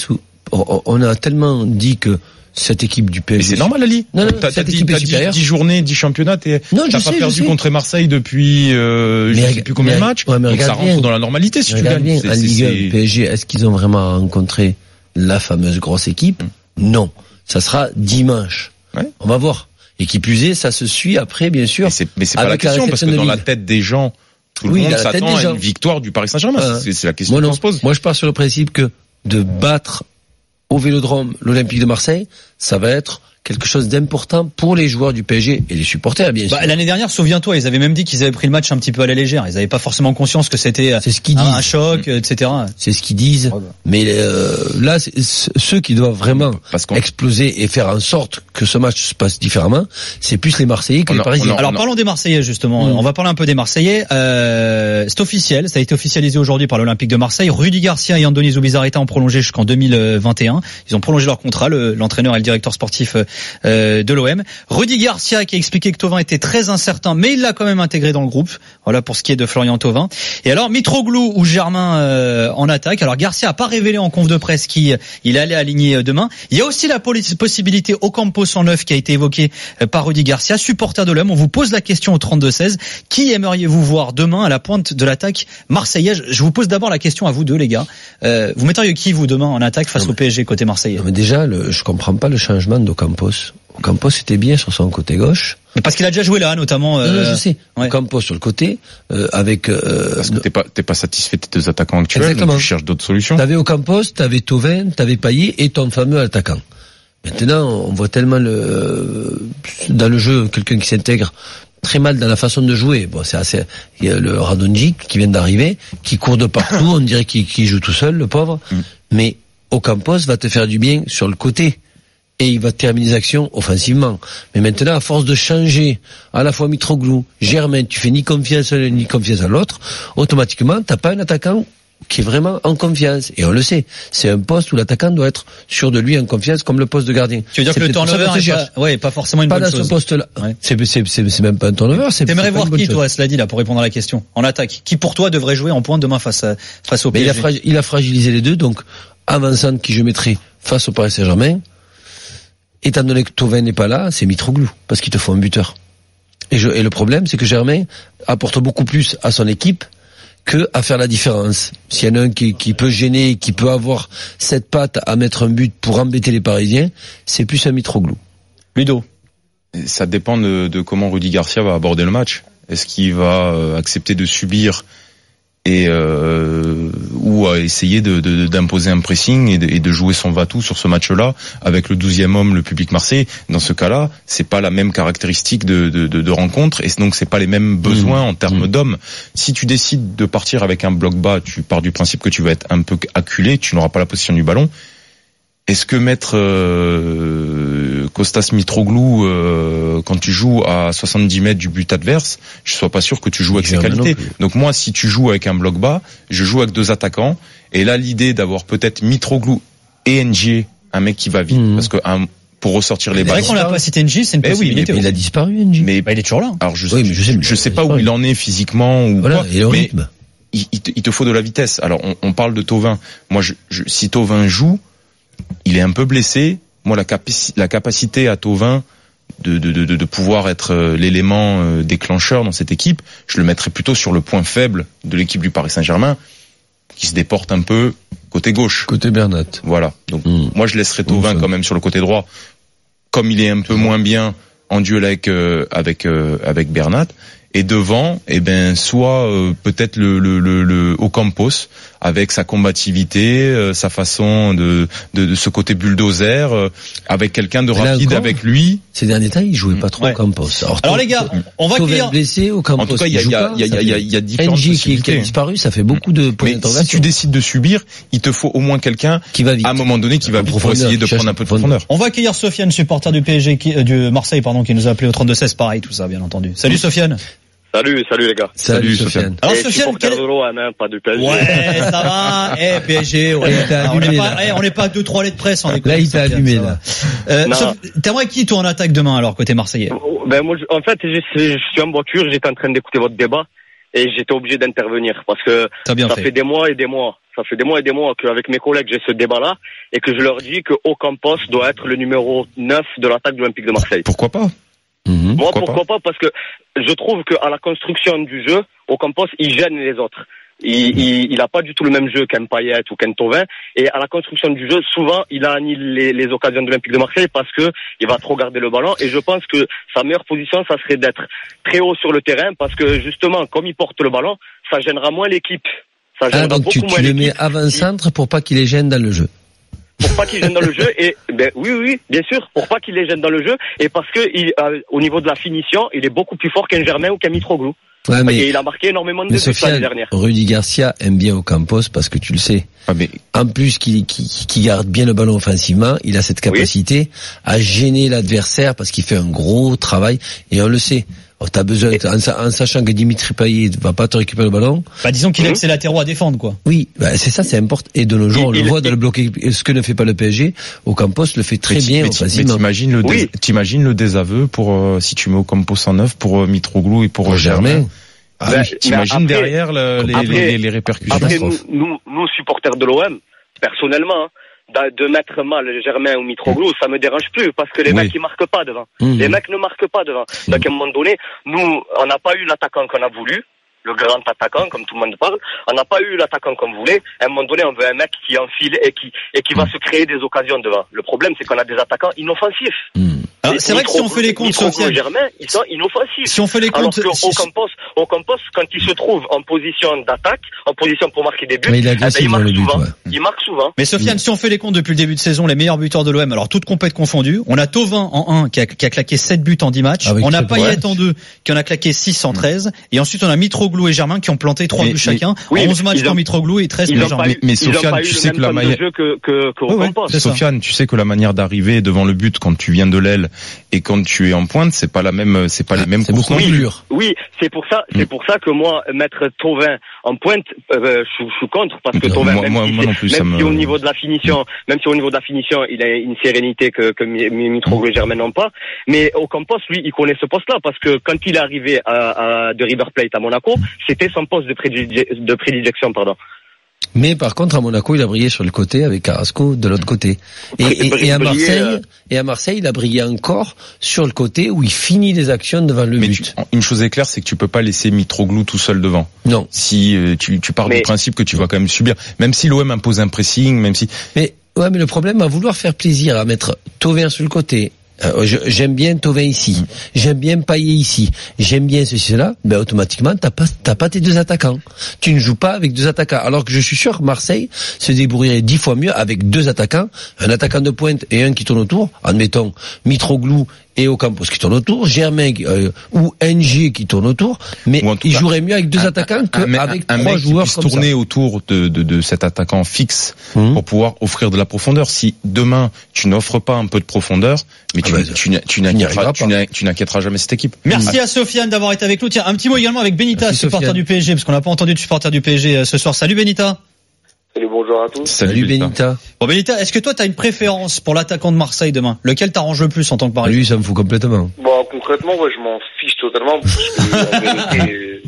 on a tellement dit que cette équipe du PSG. Mais c'est normal, Ali. Non, t'as dit 10 journées, 10 championnats, t'as pas perdu contre Marseille depuis, je sais plus combien de matchs. Ouais, donc ça rentre dans la normalité, si tu gagnes. Bien, en Ligue 1, PSG, est-ce qu'ils ont vraiment rencontré la fameuse grosse équipe? Non. Ça sera dimanche. Ouais. On va voir. Et qui plus est, ça se suit après, bien sûr. Mais c'est pas la question, parce que dans la tête des gens, tout le monde s'attend à une victoire du Paris Saint-Germain. C'est la question qu'on se pose. Moi, je pars sur le principe que de battre au Vélodrome l'Olympique de Marseille, ça va être quelque chose d'important pour les joueurs du PSG et les supporters, bien sûr. L'année dernière, souviens-toi, ils avaient même dit qu'ils avaient pris le match un petit peu à la légère. Ils n'avaient pas forcément conscience que c'était un choc, etc. C'est ce qu'ils disent. Mais là, ceux qui doivent vraiment exploser et faire en sorte que ce match se passe différemment, c'est plus les Marseillais que les Parisiens. Alors parlons des Marseillais, justement. On va parler un peu des Marseillais. C'est officiel, ça a été officialisé aujourd'hui par l'Olympique de Marseille. Rudy Garcia et Andoni Zubizarreta ont prolongé jusqu'en 2021. Ils ont prolongé leur contrat, l'entraîneur et le directeur sportif de l'OM. Rudy Garcia qui a expliqué que Thauvin était très incertain, mais il l'a quand même intégré dans le groupe. Voilà pour ce qui est de Florian Thauvin. Et alors Mitroglou ou Germain en attaque. Alors Garcia a pas révélé en conf de presse qui il allait aligner demain. Il y a aussi la possibilité Ocampos en neuf qui a été évoquée par Rudy Garcia, supporter de l'OM. On vous pose la question au 32-16. Qui aimeriez-vous voir demain à la pointe de l'attaque marseillaise? Je vous pose d'abord la question à vous deux, les gars. Vous metteriez qui, vous, demain en attaque face au PSG côté marseillais? Mais déjà, je comprends pas le changement d'Ocampos. Ocampos était bien sur son côté gauche. Mais parce qu'il a déjà joué là, notamment. Non, je sais. Ouais. Ocampos sur le côté, avec. Parce que t'es pas satisfait de tes attaquants actuels. Exactement. Donc tu cherches d'autres solutions. T'avais Ocampos, t'avais Thauvin, t'avais Payet et ton fameux attaquant. Maintenant, on voit tellement dans le jeu quelqu'un qui s'intègre très mal dans la façon de jouer. Bon, c'est assez. Il y a le Radonjic qui vient d'arriver, qui court de partout. On dirait qu'il joue tout seul, le pauvre. Mais Ocampos va te faire du bien sur le côté. Et il va terminer les actions offensivement. Mais maintenant, à force de changer à la fois Mitroglou, Germain, tu fais ni confiance à l'un ni confiance à l'autre, automatiquement, t'as pas un attaquant qui est vraiment en confiance. Et on le sait. C'est un poste où l'attaquant doit être sûr de lui, en confiance, comme le poste de gardien. Tu veux dire que le turnover est pas forcément une bonne chose. Pas dans ce poste-là. Ouais. C'est même pas un turnover. T'aimerais voir qui, toi, cela dit, là, pour répondre à la question? En attaque. Qui, pour toi, devrait jouer en pointe demain face au PSG? Mais il a fragilisé les deux, donc, avançant qui je mettrais face au Paris Saint-Germain, étant donné que Thauvin n'est pas là, c'est Mitroglou, parce qu'il te faut un buteur. Et le problème, c'est que Germain apporte beaucoup plus à son équipe que à faire la différence. S'il y en a un qui peut gêner, qui peut avoir cette patte à mettre un but pour embêter les Parisiens, c'est plus un Mitroglou. Ludo. Ça dépend de comment Rudy Garcia va aborder le match. Est-ce qu'il va accepter de subir ou à essayer d'imposer un pressing et de jouer son va-tout sur ce match-là avec le 12e homme, le public marseillais? Dans ce cas-là, c'est pas la même caractéristique de rencontre et donc c'est pas les mêmes besoins en termes d'hommes. Si tu décides de partir avec un bloc bas, tu pars du principe que tu vas être un peu acculé, tu n'auras pas la position du ballon. Est-ce que mettre Kostas Mitroglou quand tu joues à 70 mètres du but adverse, je suis pas sûr que tu joues avec ses qualités. Donc moi, si tu joues avec un bloc bas, je joue avec deux attaquants. Et là, l'idée d'avoir peut-être Mitroglou et NG, un mec qui va vite, parce que pour ressortir les balles. C'est vrai qu'on l'a pas cité NG, c'est une possibilité. Mais il a disparu, NG. Mais il est toujours là. Alors je sais pas où il en est physiquement ou voilà, quoi. Et le rythme. Il te faut de la vitesse. Alors on parle de Thauvin. Moi, si Thauvin joue, il est un peu blessé. Moi, la capacité à Thauvin de pouvoir être l'élément déclencheur dans cette équipe, je le mettrais plutôt sur le point faible de l'équipe du Paris Saint-Germain, qui se déporte un peu côté gauche. Côté Bernat. Voilà. Donc, moi, je laisserais Thauvin quand même sur le côté droit, comme il est un peu moins bien en duel avec Bernat. Et devant, soit peut-être le Ocampos avec sa combativité, sa façon de ce côté bulldozer, avec quelqu'un de rapide avec lui. Ces derniers temps, il jouait pas trop Ocampos. Alors les gars, on va accueillir. Blessé, Ocampos. En tout cas, il y a différentes possibilités. Qui a disparu, ça fait beaucoup de points d'interrogation. Si tu décides de subir, il te faut au moins quelqu'un qui va vite. À un moment donné, qui va vite pour essayer de prendre un peu de profondeur. On va accueillir Sofiane, supporter du PSG, du Marseille, qui nous a appelé au 32-16, pareil, tout ça, bien entendu. Salut Sofiane. Salut les gars. Salut Sofiane. Alors Sofiane, de l'OM, pas du PSG. Ouais, ça va. PSG, ouais. On n'est pas à 2-3 lettres presse. Là, il t'a allumé, là. T'aimerais qui, toi, en attaque demain, alors, côté marseillais? Moi, en fait, je suis en voiture, j'étais en train d'écouter votre débat, et j'étais obligé d'intervenir, parce que ça fait des mois et des mois Ça fait des mois et des mois qu'avec mes collègues, j'ai ce débat-là et que je leur dis que Ocampos doit être le numéro 9 de l'attaque de l'Olympique de Marseille. Pourquoi pas? Moi, pourquoi pas? Parce que je trouve qu'à la construction du jeu, Ocampos, il gêne les autres. Il a pas du tout le même jeu qu'un Payet ou qu'un Thauvin. Et à la construction du jeu, souvent, il annule les occasions de l'Olympique de Marseille parce que il va trop garder le ballon. Et je pense que sa meilleure position, ça serait d'être très haut sur le terrain parce que justement, comme il porte le ballon, ça gênera moins l'équipe. Donc tu le mets avant-centre pour pas qu'il les gêne dans le jeu. Pour pas qu'il gêne dans le jeu et oui, bien sûr, pour pas qu'il les gêne dans le jeu et parce que au niveau de la finition, il est beaucoup plus fort qu'un Germain ou qu'un Mitroglou. Ouais, mais, et il a marqué énormément de buts l'année dernière. Rudy Garcia aime bien Ocampos parce que tu le sais. En plus qu'il garde bien le ballon offensivement, il a cette capacité à gêner l'adversaire parce qu'il fait un gros travail et on le sait. T'as besoin, en sachant que Dimitri Payet va pas te récupérer le ballon. Disons qu'il aide ses latéraux à défendre, quoi. Oui, c'est ça, c'est important. Et de nos jours, on le voit dans le bloqué, ce que ne fait pas le PSG. Ocampos le fait très bien, offensivement. T'imagines le désaveu pour, si tu mets Ocampos en 9 pour Mitroglou et pour Germain. T'imagines derrière les répercussions. Après, nous, supporters de l'OM, personnellement, de mettre mal Germain ou Mitroglou, ça me dérange plus parce que les mecs ils marquent pas devant. Les mecs ne marquent pas devant. Donc à un moment donné, nous on n'a pas eu l'attaquant qu'on a voulu, le grand attaquant comme tout le monde parle. On n'a pas eu l'attaquant qu'on voulait. À un moment donné, on veut un mec qui enfile et qui va se créer des occasions devant. Le problème c'est qu'on a des attaquants inoffensifs. Alors, c'est vrai que si on fait les comptes, Sofiane, Germain, ils sont inoffensifs. Si on fait les comptes, alors que Ocampos, quand il se trouve en position d'attaque, en position pour marquer des buts, il marque souvent. Mais Sofiane, si on fait les comptes depuis le début de saison, les meilleurs buteurs de l'OM, alors toutes compètes confondues, on a Thauvin en 1 qui a claqué 7 buts en 10 matchs, on a Payet en 2 qui en a claqué 6 en 13, et ensuite on a Mitroglou et Germain qui ont planté 3 buts chacun, 11 matchs pour Mitroglou et 13 pour Germain. Mais Sofiane, tu sais que la manière Sofiane, tu sais que la manière d'arriver devant le but quand tu viens de l'aile et quand tu es en pointe, c'est pas les mêmes courses. Oui, c'est pour ça que moi, mettre Thauvin en pointe, je suis contre, parce que Thauvin, même si au niveau de la finition, il a une sérénité que Mitroglou et Germain n'ont pas, mais Ocampos, lui, il connaît ce poste-là, parce que quand il est arrivé de River Plate à Monaco, c'était son poste de prédilection, pardon. Mais par contre, à Monaco, il a brillé sur le côté avec Carrasco de l'autre côté. Et à Marseille, il a brillé encore sur le côté où il finit les actions devant le but. Une chose est claire, c'est que tu peux pas laisser Mitroglou tout seul devant. Non. Si tu pars du principe que tu vas quand même subir, même si l'OM impose un pressing, même si. Mais le problème, à vouloir faire plaisir, à mettre Thauvin sur le côté. J'aime bien Thauvin ici, j'aime bien Payet ici, j'aime bien ceci, cela, automatiquement, t'as pas tes deux attaquants. Tu ne joues pas avec deux attaquants. Alors que je suis sûr que Marseille se débrouillerait 10 fois mieux avec deux attaquants, un attaquant de pointe et un qui tourne autour, admettons, Mitroglou et Ocampos qui tourne autour, Germain ou NG qui tourne autour, mais il jouerait mieux avec deux attaquants qu'avec 3 joueurs qui puisse tourner autour de cet attaquant fixe pour pouvoir offrir de la profondeur. Si demain tu n'offres pas un peu de profondeur, mais tu n'inquiéteras jamais cette équipe. Merci à Sofiane d'avoir été avec nous. Tiens, un petit mot également avec Benita, supporter du PSG, parce qu'on n'a pas entendu de supporter du PSG ce soir. Salut Benita. Salut, bonjour à tous. Salut Benita. Bon Benita, est-ce que toi t'as une préférence pour l'attaquant de Marseille demain? Lequel t'arrange le plus en tant que parisien? Lui, ça me fout complètement. Bon, concrètement, je m'en fiche totalement, parce que en vérité,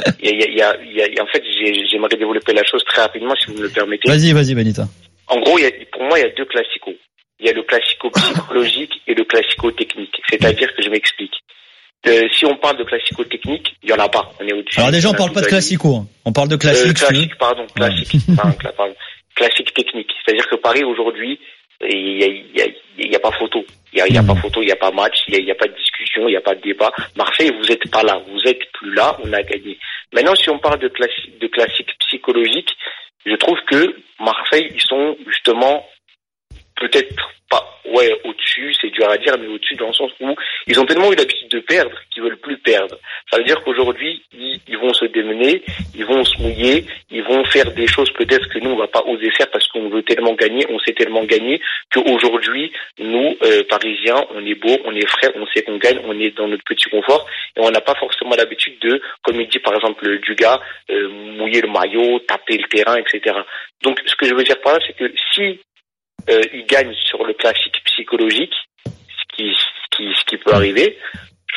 en fait, j'aimerais développer la chose très rapidement, si vous me le permettez. Vas-y Benita. En gros, pour moi, il y a deux classicos. Il y a le classico psychologique et le classico technique. C'est-à-dire que je m'explique. Si on parle de classico technique, il y en a pas. On est au-dessus. Alors déjà, on parle pas de classico. On parle de classique. Classique technique. C'est-à-dire que Paris aujourd'hui, il y a pas photo. Il y a pas photo, il y a pas match, il y a pas de discussion, il y a pas de débat. Marseille, vous êtes pas là, vous êtes plus là, on a gagné. Maintenant, si on parle de classique psychologique, je trouve que Marseille, ils sont justement peut-être pas au-dessus, c'est dur à dire, mais au-dessus dans le sens où ils ont tellement eu l'habitude de perdre qu'ils veulent plus perdre. Ça veut dire qu'aujourd'hui, ils vont se démener, ils vont se mouiller, ils vont faire des choses peut-être que nous on va pas oser faire parce qu'on veut tellement gagner, on sait tellement gagner qu'aujourd'hui, nous, Parisiens, on est beau, on est frais, on sait qu'on gagne, on est dans notre petit confort et on n'a pas forcément l'habitude de, comme il dit par exemple Dugas, mouiller le maillot, taper le terrain, etc. Donc ce que je veux dire par là, c'est que si il gagne sur le classique psychologique, ce qui peut arriver, je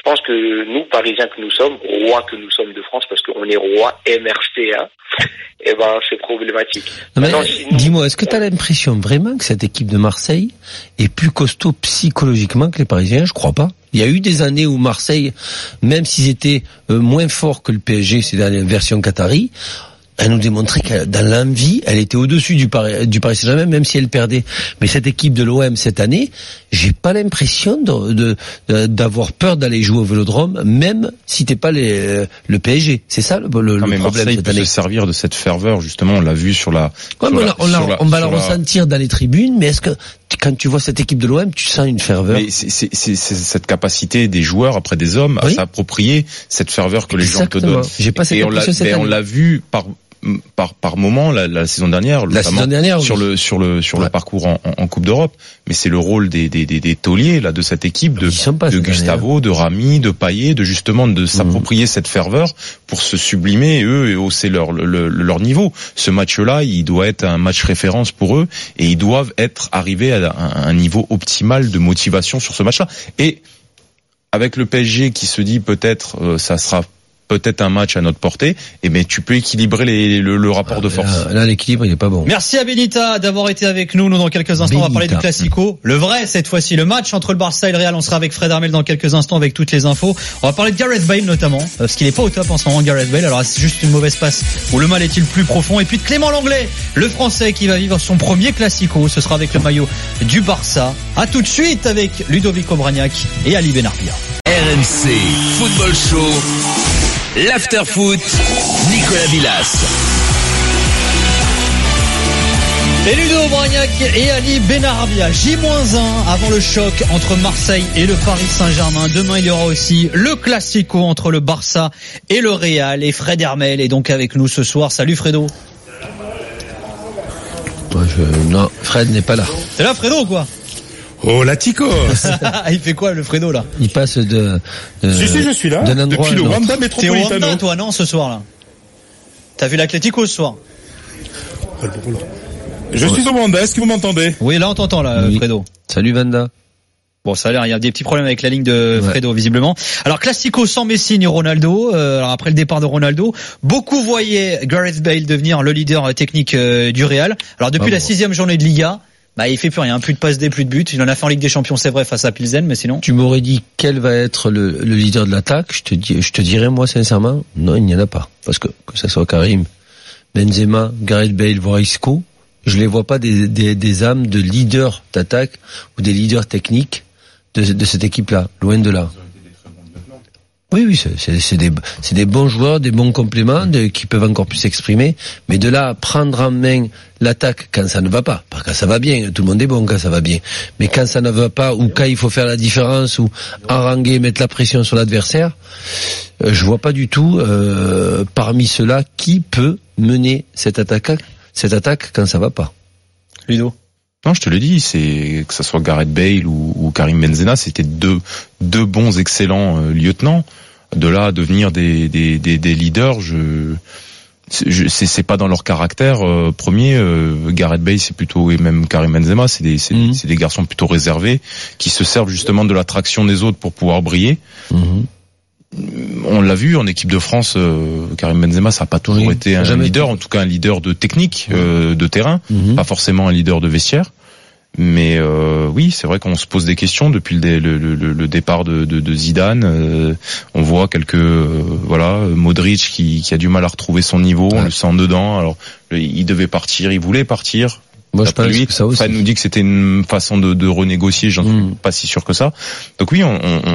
pense que nous, Parisiens que nous sommes, rois que nous sommes de France, parce qu'on est rois MRC, hein, et ben c'est problématique. Non, mais dis-moi, est-ce que tu as l'impression vraiment que cette équipe de Marseille est plus costaud psychologiquement que les Parisiens? Je crois pas. Il y a eu des années où Marseille, même s'ils étaient moins forts que le PSG, c'est dans la version qatari, elle nous démontrait que dans l'envie, elle était au-dessus du Paris Saint-Germain, même si elle perdait. Mais cette équipe de l'OM cette année, j'ai pas l'impression d'avoir peur d'aller jouer au Vélodrome, même si t'es pas le PSG. C'est ça le problème Marseille cette peut année. Se servir de cette ferveur, justement, on l'a vu sur la. Ouais, on va la ressentir dans les tribunes, mais est-ce que quand tu vois cette équipe de l'OM, tu sens une ferveur? Mais c'est cette capacité des joueurs, après des hommes, à s'approprier cette ferveur que les gens te donnent. J'ai pas cette impression cette année. On l'a vu par moment la saison dernière, sur le parcours en Coupe d'Europe, mais c'est le rôle des tauliers là de cette équipe de Gustavo, de Rami, de Payet, de justement de s'approprier cette ferveur pour se sublimer eux et hausser leur niveau. Ce match-là, il doit être un match référence pour eux et ils doivent être arrivés à un niveau optimal de motivation sur ce match-là. Et avec le PSG qui se dit peut-être ça sera peut-être un match à notre portée, et ben tu peux équilibrer le rapport de force. Là, l'équilibre, il est pas bon. Merci à Benita d'avoir été avec nous. Nous, dans quelques instants, on va parler du Classico. Le vrai, cette fois-ci, le match entre le Barça et le Real. On sera avec Fred Hermel dans quelques instants avec toutes les infos. On va parler de Gareth Bale notamment, parce qu'il est pas au top en ce moment, Gareth Bale. Alors, c'est juste une mauvaise passe où le mal est-il plus profond. Et puis de Clément Langlais, le Français qui va vivre son premier Classico. Ce sera avec le maillot du Barça. À tout de suite avec Ludovic Obraniak et Ali Benarbia. RMC Football Show. L'Afterfoot, Nicolas Villas. Et Ludo Obraniak et Ali Benarbia. J-1 avant le choc entre Marseille et le Paris Saint-Germain. Demain, il y aura aussi le Classico entre le Barça et le Real. Et Fred Hermel est donc avec nous ce soir. Salut Fredo. Non, Fred n'est pas là. C'est là Fredo ou quoi? Oh, la Ticos. Il fait quoi le Fredo là? Il passe de si, je suis là. Depuis le Wanda Metropolitano. T'es au Wanda toi, non, ce soir là? T'as vu l'Atlético ce soir? Je suis au Wanda, est-ce que vous m'entendez? Oui, là on t'entend là, oui. Fredo. Salut Wanda. Bon, ça a l'air, il y a des petits problèmes avec la ligne de Fredo, visiblement. Alors, Classico sans Messi ni Ronaldo. Alors, après le départ de Ronaldo, beaucoup voyaient Gareth Bale devenir le leader technique du Real. Alors, depuis la 6e journée de Liga, il fait plus rien, plus de passes D, plus de buts. Il en a fait en Ligue des Champions, c'est vrai, face à Pilsen, mais sinon. Tu m'aurais dit quel va être le leader de l'attaque. Je te dirais, moi, sincèrement, non, il n'y en a pas. Parce que ça soit Karim, Benzema, Gareth Bale, voire Isco, je les vois pas des âmes de leaders d'attaque ou des leaders techniques de cette équipe-là. Loin de là. Oui, c'est des bons joueurs, des bons compléments, qui peuvent encore plus s'exprimer. Mais de là à prendre en main l'attaque quand ça ne va pas, parce que ça va bien, tout le monde est bon quand ça va bien. Mais quand ça ne va pas, ou quand il faut faire la différence, ou haranguer, mettre la pression sur l'adversaire, je vois pas du tout parmi ceux-là qui peut mener cette attaque quand ça va pas. Ludo. Non, je te le dis, c'est que ça soit Gareth Bale ou Karim Benzema, c'était deux bons, excellents lieutenants. De là à devenir des leaders, c'est pas dans leur caractère premier. Gareth Bale, c'est plutôt, et même Karim Benzema, c'est des garçons plutôt réservés qui se servent justement de l'attraction des autres pour pouvoir briller. On l'a vu en équipe de France, Karim Benzema, ça n'a pas toujours été un leader, en tout cas un leader de technique, de terrain, pas forcément un leader de vestiaire. Mais oui, c'est vrai qu'on se pose des questions depuis le départ de Zidane. On voit Modric qui a du mal à retrouver son niveau, on le sent dedans. Alors il devait partir, il voulait partir. Moi, je pense que ça aussi. Fred nous dit que c'était une façon de renégocier, j'en suis pas si sûr que ça. Donc oui,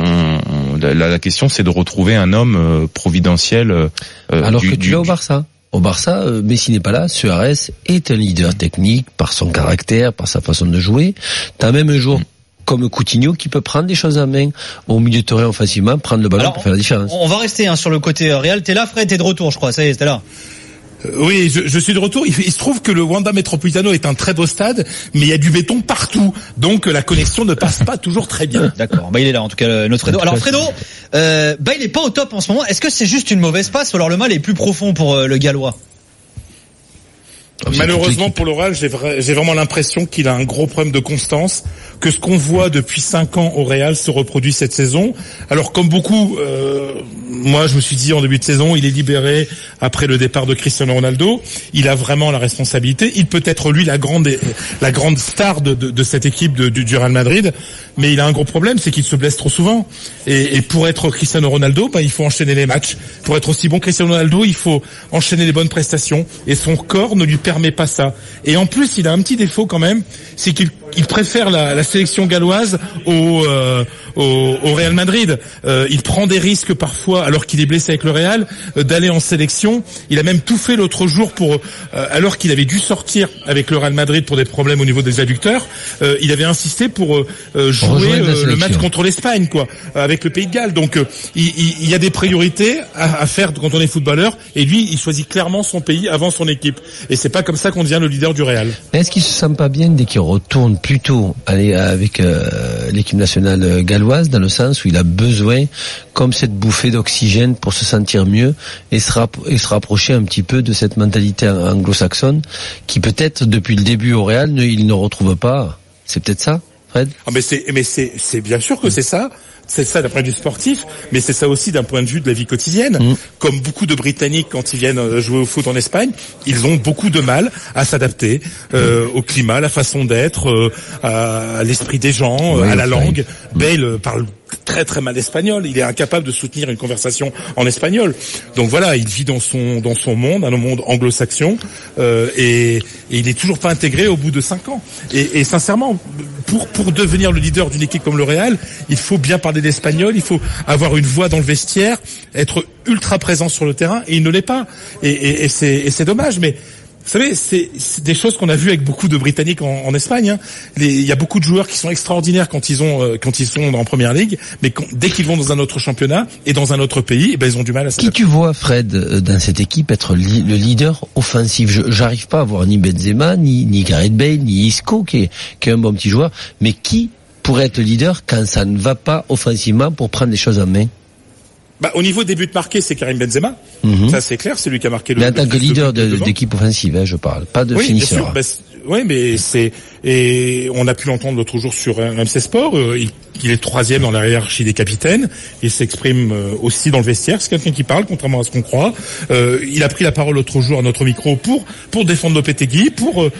la question c'est de retrouver un homme providentiel. Alors que tu vas au Barça. Au Barça, Messi n'est pas là. Suarez est un leader technique par son caractère, par sa façon de jouer. T'as même un joueur comme Coutinho qui peut prendre des choses en main au milieu de terrain facilement, prendre le ballon pour faire la différence. On va rester sur le côté Real. T'es là, Fred, t'es de retour, je crois. Ça y est, t'es là. Oui, je suis de retour. Il se trouve que le Wanda Metropolitano est un très beau stade, mais il y a du béton partout. Donc la connexion ne passe pas toujours très bien. D'accord. Il est là en tout cas notre Fredo. Alors Fredo, il est pas au top en ce moment. Est-ce que c'est juste une mauvaise passe ou alors le mal est plus profond pour le Gallois? Malheureusement pour le Real, j'ai vraiment l'impression qu'il a un gros problème de constance, que ce qu'on voit depuis 5 ans au Real se reproduit cette saison. Alors comme beaucoup, moi je me suis dit en début de saison, il est libéré après le départ de Cristiano Ronaldo, il a vraiment la responsabilité, il peut être lui la grande star de cette équipe du Real Madrid, mais il a un gros problème, c'est qu'il se blesse trop souvent. Et pour être Cristiano Ronaldo, il faut enchaîner les matchs. Pour être aussi bon Cristiano Ronaldo, il faut enchaîner les bonnes prestations, et son corps ne lui permet pas ça. Et en plus, il a un petit défaut quand même, c'est qu'il préfère la sélection galloise au Real Madrid. Il prend des risques parfois, alors qu'il est blessé avec le Real, d'aller en sélection. Il a même tout fait l'autre jour alors qu'il avait dû sortir avec le Real Madrid pour des problèmes au niveau des adducteurs. Il avait insisté pour jouer le match contre l'Espagne, avec le Pays de Galles. Donc il y a des priorités à faire quand on est footballeur, et lui, il choisit clairement son pays avant son équipe. Et c'est pas comme ça qu'on devient le leader du Real. Est-ce qu'il se sent pas bien dès qu'il retourne plutôt avec l'équipe nationale galloise, dans le sens où il a besoin comme cette bouffée d'oxygène pour se sentir mieux et se rapprocher un petit peu de cette mentalité anglo-saxonne qui peut-être depuis le début au Real il ne retrouve pas. C'est peut-être ça, Fred? Mais c'est bien sûr que c'est ça. C'est ça d'un point de vue sportif, mais c'est ça aussi d'un point de vue de la vie quotidienne. Comme beaucoup de Britanniques, quand ils viennent jouer au foot en Espagne, ils ont beaucoup de mal à s'adapter au climat, à la façon d'être, à l'esprit des gens, à la langue. Bale parle très très mal espagnol, il est incapable de soutenir une conversation en espagnol. Donc voilà, il vit dans son monde, un monde anglo-saxon, et il est toujours pas intégré au bout de 5 ans. Et sincèrement, pour devenir le leader d'une équipe comme le Real, il faut bien parler l'espagnol, il faut avoir une voix dans le vestiaire, être ultra présent sur le terrain, et il ne l'est pas. Et c'est dommage, mais vous savez, c'est des choses qu'on a vues avec beaucoup de Britanniques en Espagne. Il y a beaucoup de joueurs qui sont extraordinaires quand ils sont en première ligue, mais dès qu'ils vont dans un autre championnat et dans un autre pays, ils ont du mal à s'adapter. Qui tu vois, Fred, dans cette équipe être le leader offensif? J'arrive pas à voir ni Benzema, ni Gareth Bale, ni Isco, qui est un bon petit joueur, mais qui pourrait être le leader quand ça ne va pas offensivement pour prendre les choses en main? Au niveau des buts marqués, c'est Karim Benzema. Ça, c'est clair, c'est lui qui a marqué le. Mais en tant que leader d'équipe offensive, je parle, pas de finisseur. Bien sûr. Oui, mais et on a pu l'entendre l'autre jour sur MC Sport. Il est 3e dans la hiérarchie des capitaines. Il s'exprime aussi dans le vestiaire. C'est quelqu'un qui parle, contrairement à ce qu'on croit. Il a pris la parole l'autre jour à notre micro pour défendre Lopetegui.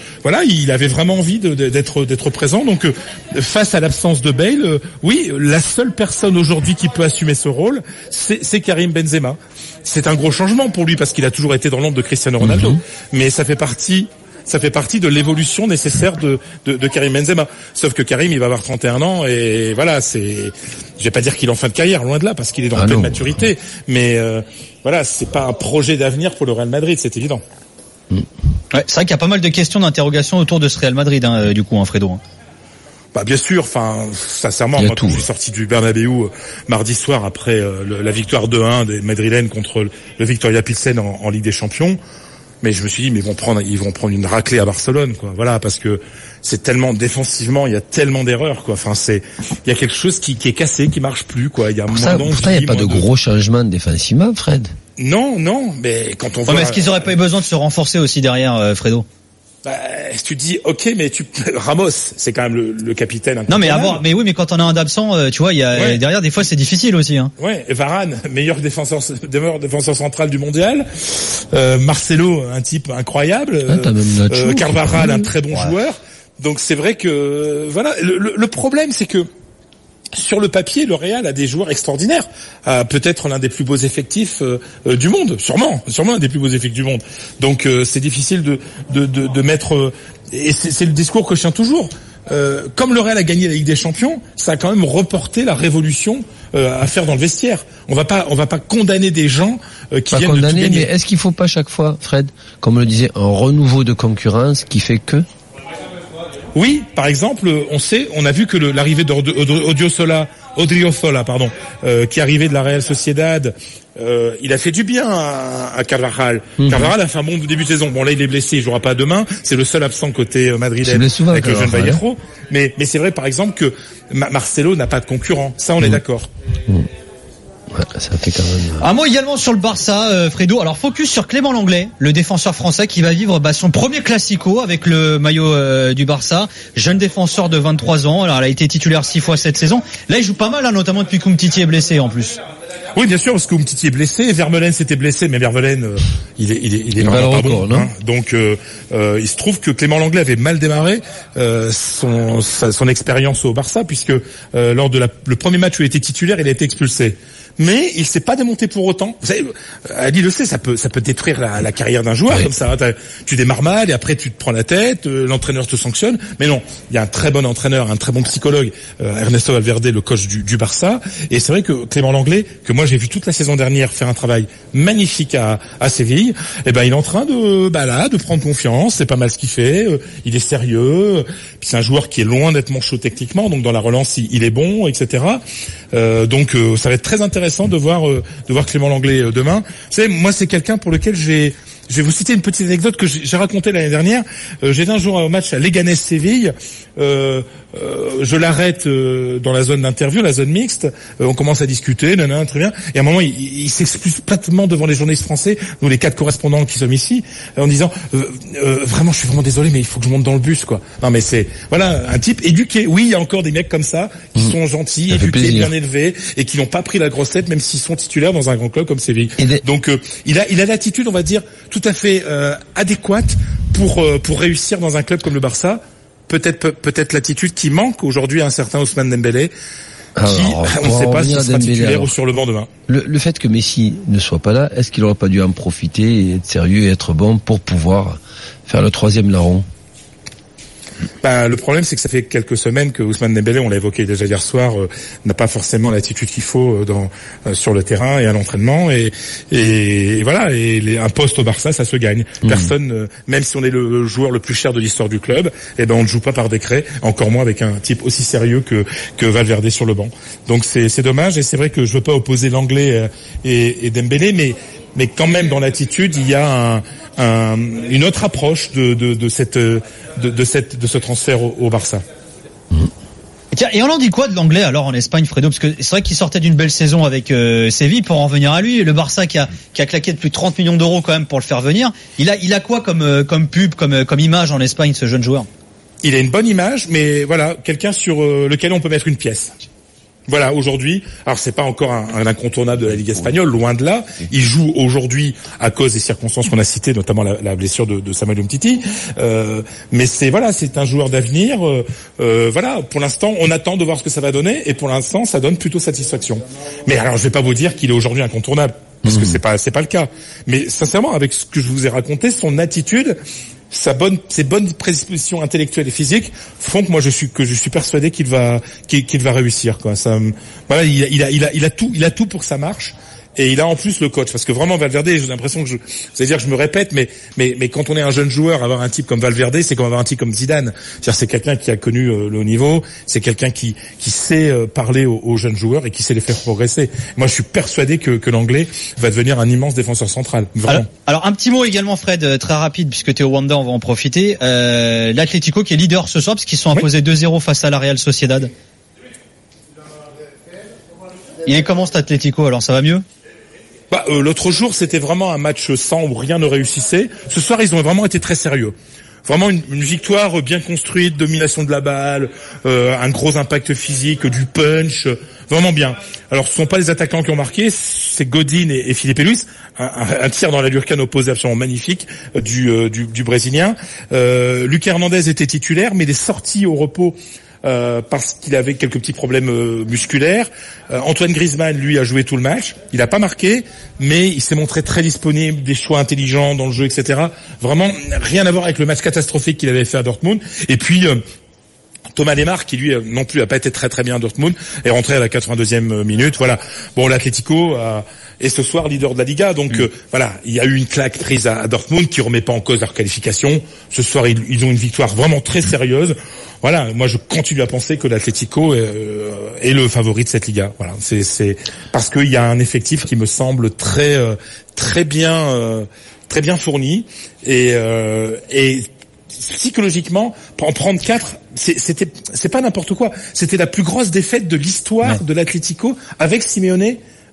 Il avait vraiment envie d'être présent. Donc, face à l'absence de Bale, la seule personne aujourd'hui qui peut assumer ce rôle, c'est Karim Benzema. C'est un gros changement pour lui parce qu'il a toujours été dans l'ombre de Cristiano Ronaldo. Mais ça fait partie de l'évolution nécessaire de Karim Benzema. Sauf que Karim, il va avoir 31 ans et voilà, je vais pas dire qu'il est en fin de carrière, loin de là, parce qu'il est dans pleine maturité. Mais c'est pas un projet d'avenir pour le Real Madrid, c'est évident. Ouais, c'est vrai qu'il y a pas mal de questions d'interrogation autour de ce Real Madrid, du coup, Fredo. Bien sûr, sincèrement, moi quand je suis sorti du Bernabéu mardi soir après la victoire 2-1 des Madrilènes contre le Victoria Pilsen en Ligue des Champions, mais je me suis dit ils vont prendre une raclée à Barcelone, Voilà, parce que c'est tellement défensivement, il y a tellement d'erreurs, il y a quelque chose qui est cassé, qui marche plus, il y a pourtant il n'y a pas de gros changements défensivement, Fred. Non, mais quand on voit. Mais est-ce qu'ils auraient pas eu besoin de se renforcer aussi derrière, Fredo? Tu dis ok, mais Ramos, c'est quand même le capitaine. Non, mais quand on a un absent, tu vois, derrière des fois c'est difficile aussi. Ouais, et Varane, meilleur défenseur central du mondial. Marcelo, un type incroyable. Carvajal, un très bon joueur. Donc c'est vrai que le problème, c'est que sur le papier, le Real a des joueurs extraordinaires, peut-être l'un des plus beaux effectifs du monde, sûrement l'un des plus beaux effectifs du monde. Donc c'est difficile de mettre, et c'est le discours que je tiens toujours. Comme le Real a gagné la Ligue des Champions, ça a quand même reporté la révolution à faire dans le vestiaire. On va pas condamner des gens qui viennent de tout gagner. Mais est-ce qu'il faut pas chaque fois, Fred, comme on le disait, un renouveau de concurrence qui fait que? Oui, par exemple, on a vu que l'arrivée d'Odriozola, qui est arrivé de la Real Sociedad, il a fait du bien à Carvajal. Carvajal a fait un bon début de saison. Bon, là, il est blessé, il jouera pas demain. C'est le seul absent côté madrilène avec le jeune Vallejo. Mais c'est vrai, par exemple, que Marcelo n'a pas de concurrent. Ça, on est d'accord. Ouais, ça fait quand même. Un mot également sur le Barça, Fredo. Alors focus sur Clément Lenglet, le défenseur français qui va vivre son premier classico avec le maillot du Barça. Jeune défenseur de 23 ans. Alors il a été titulaire 6 fois cette saison. Là il joue pas mal, hein, notamment depuis qu'Umtiti est blessé en plus. Oui, bien sûr, parce qu'Umtiti est blessé, Vermeulen s'était blessé, mais Vermeulen, il est vraiment pas bon. Hein. Donc, il se trouve que Clément Lenglet avait mal démarré son expérience au Barça, puisque lors de le premier match où il était titulaire, il a été expulsé. Mais il s'est pas démonté pour autant. Vous savez, Ali le sait, ça peut détruire la carrière d'un joueur comme ça. Tu démarres mal et après tu te prends la tête, l'entraîneur te sanctionne. Mais non, il y a un très bon entraîneur, un très bon psychologue, Ernesto Valverde, le coach du Barça. Et c'est vrai que Clément Lenglet, que moi j'ai vu toute la saison dernière faire un travail magnifique à Séville, eh ben il est en train de prendre confiance. C'est pas mal ce qu'il fait. Il est sérieux. Puis c'est un joueur qui est loin d'être manchot techniquement, donc dans la relance il est bon, etc. Donc ça va être très intéressant de voir Clément Lenglet demain. Vous savez, moi c'est quelqu'un pour lequel je vais vous citer une petite anecdote que j'ai racontée l'année dernière. J'étais un jour au match à Leganés Séville. Je l'arrête dans la zone d'interview, la zone mixte. On commence à discuter, très bien. Et à un moment, il s'excuse platement devant les journalistes français, nous les 4 correspondants qui sommes ici, en disant vraiment, je suis vraiment désolé, mais il faut que je monte dans le bus, quoi. Non, mais c'est un type éduqué. Oui, il y a encore des mecs comme ça qui sont gentils, éduqués, bien élevés et qui n'ont pas pris la grosse tête, même s'ils sont titulaires dans un grand club comme Séville. Donc, il a l'attitude, on va dire, tout à fait adéquate pour réussir dans un club comme le Barça. Peut-être l'attitude qui manque aujourd'hui à un certain Ousmane Dembélé, on ne sait pas s'il sera titulaire ou sur le banc demain. Le fait que Messi ne soit pas là, est-ce qu'il n'aurait pas dû en profiter et être sérieux et être bon pour pouvoir faire le 3e larron? Le problème, c'est que ça fait quelques semaines que Ousmane Dembélé, on l'a évoqué déjà hier soir, n'a pas forcément l'attitude qu'il faut sur le terrain et à l'entraînement. Et voilà, un poste au Barça, ça se gagne. Personne, même si on est le joueur le plus cher de l'histoire du club, on ne joue pas par décret, encore moins avec un type aussi sérieux que Valverde sur le banc. Donc c'est dommage, et c'est vrai que je veux pas opposer Lenglet et Dembélé, mais quand même dans l'attitude, il y a une autre approche de ce transfert au Barça. Tiens, et on en dit quoi de Lenglet alors en Espagne, Fredo? Parce que c'est vrai qu'il sortait d'une belle saison avec Séville pour en venir à lui. Le Barça qui a claqué de plus de 30 millions d'euros quand même pour le faire venir. Il a quoi comme pub, comme image en Espagne, ce jeune joueur? Il a une bonne image, mais voilà, quelqu'un sur lequel on peut mettre une pièce. Voilà, aujourd'hui, alors c'est pas encore un incontournable de la Ligue espagnole, loin de là. Il joue aujourd'hui à cause des circonstances qu'on a citées, notamment la blessure de Samuel Umtiti. Mais c'est un joueur d'avenir. Voilà, pour l'instant, on attend de voir ce que ça va donner, et pour l'instant, ça donne plutôt satisfaction. Mais alors, je vais pas vous dire qu'il est aujourd'hui incontournable, parce que c'est pas le cas. Mais sincèrement, avec ce que je vous ai raconté, son attitude, ses bonnes prédispositions intellectuelles et physiques font que moi je suis persuadé qu'il va réussir, quoi. Voilà, il a tout pour que ça marche. Et il a en plus le coach, parce que vraiment Valverde, j'ai l'impression que vous allez dire que je me répète, mais quand on est un jeune joueur, avoir un type comme Valverde, c'est comme avoir un type comme Zidane. C'est-à-dire, c'est quelqu'un qui a connu le haut niveau, c'est quelqu'un qui sait parler aux jeunes joueurs et qui sait les faire progresser. Moi, je suis persuadé que l'Anglais va devenir un immense défenseur central. Vraiment. Alors un petit mot également, Fred, très rapide, puisque tu es au Wanda, on va en profiter. L'Atlético qui est leader ce soir, parce qu'ils sont imposés 2-0 face à la Real Sociedad. Il est comment cet Atlético? Alors ça va mieux? L'autre jour, c'était vraiment un match sans où rien ne réussissait. Ce soir, ils ont vraiment été très sérieux. Vraiment une victoire bien construite, domination de la balle, un gros impact physique, du punch, vraiment bien. Alors, ce sont pas les attaquants qui ont marqué, c'est Godin et Filipe Luis, un tir dans la lurcane opposée absolument magnifique du Brésilien. Lucas Hernandez était titulaire, mais il est sorti au repos parce qu'il avait quelques petits problèmes musculaires. Antoine Griezmann, lui, a joué tout le match. Il n'a pas marqué, mais il s'est montré très disponible, des choix intelligents dans le jeu, etc. Vraiment, rien à voir avec le match catastrophique qu'il avait fait à Dortmund. Et puis, Thomas Lemar, qui lui non plus a pas été très très bien à Dortmund, est rentré à la 82e minute. Voilà. Bon, l'Atlético est ce soir leader de la Liga, donc voilà, il y a eu une claque prise à Dortmund qui remet pas en cause leur qualification. Ce soir, ils ont une victoire vraiment très sérieuse. Voilà, moi je continue à penser que l'Atlético est le favori de cette Liga. Voilà, c'est parce qu'il y a un effectif qui me semble très bien fourni et psychologiquement, pour en prendre 4, c'est pas n'importe quoi. C'était la plus grosse défaite de l'histoire de l'Atlético avec Simeone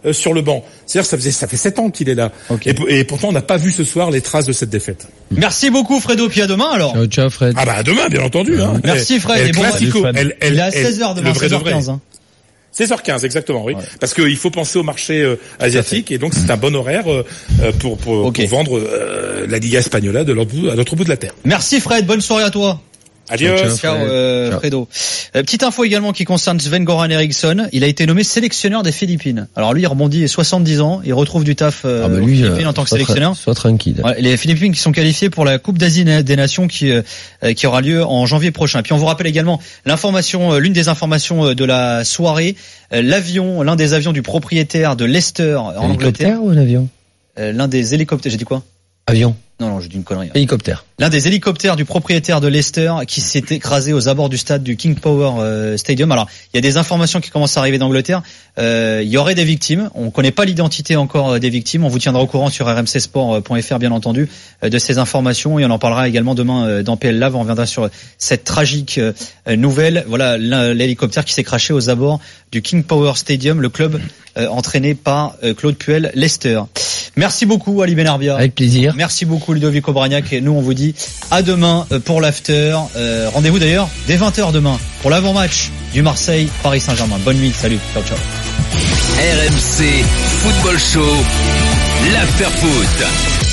sur le banc. C'est-à-dire ça fait 7 ans qu'il est là. Okay. Et pourtant on n'a pas vu ce soir les traces de cette défaite. Merci beaucoup Fredo, puis à demain alors. Ciao Fred. Ah bah à demain bien entendu. Hein. Merci Fred. Il est à 16h demain, 16h15. Hein. 16h15 exactement, oui. Ouais. Parce qu'il faut penser au marché asiatique et donc c'est un bon horaire pour vendre la Liga Espagnola à l'autre bout de la terre. Merci Fred, bonne soirée à toi. Adios. Ciao, Fredo. Petite info également qui concerne Sven-Goran Eriksson. Il a été nommé sélectionneur des Philippines. Alors lui, il rebondit 70 ans. Il retrouve du taf aux Philippines en tant que sélectionneur. Sois tranquille. Ouais, les Philippines qui sont qualifiés pour la Coupe d'Asie des Nations qui aura lieu en janvier prochain. Puis on vous rappelle également l'une des informations de la soirée. L'un des avions du propriétaire de Leicester en Angleterre. Ou un avion? L'un des hélicoptères. J'ai dit quoi? Avion. Non, j'ai dit une connerie. Hélicoptère. L'un des hélicoptères du propriétaire de Leicester qui s'est écrasé aux abords du stade du King Power Stadium. Alors, il y a des informations qui commencent à arriver d'Angleterre. Il y aurait des victimes. On ne connaît pas l'identité encore des victimes. On vous tiendra au courant sur rmcsport.fr, bien entendu, de ces informations. Et on en parlera également demain dans PL Live. On reviendra sur cette tragique nouvelle. Voilà, l'hélicoptère qui s'est crashé aux abords du King Power Stadium, le club entraîné par Claude Puel, Leicester. Merci beaucoup Ali Benarbia. Avec plaisir. Merci beaucoup Ludovic Obraniak. Et nous on vous dit à demain pour l'after. Rendez-vous d'ailleurs dès 20h demain pour l'avant-match du Marseille Paris Saint-Germain. Bonne nuit, salut, ciao ciao. RMC Football Show, l'after foot.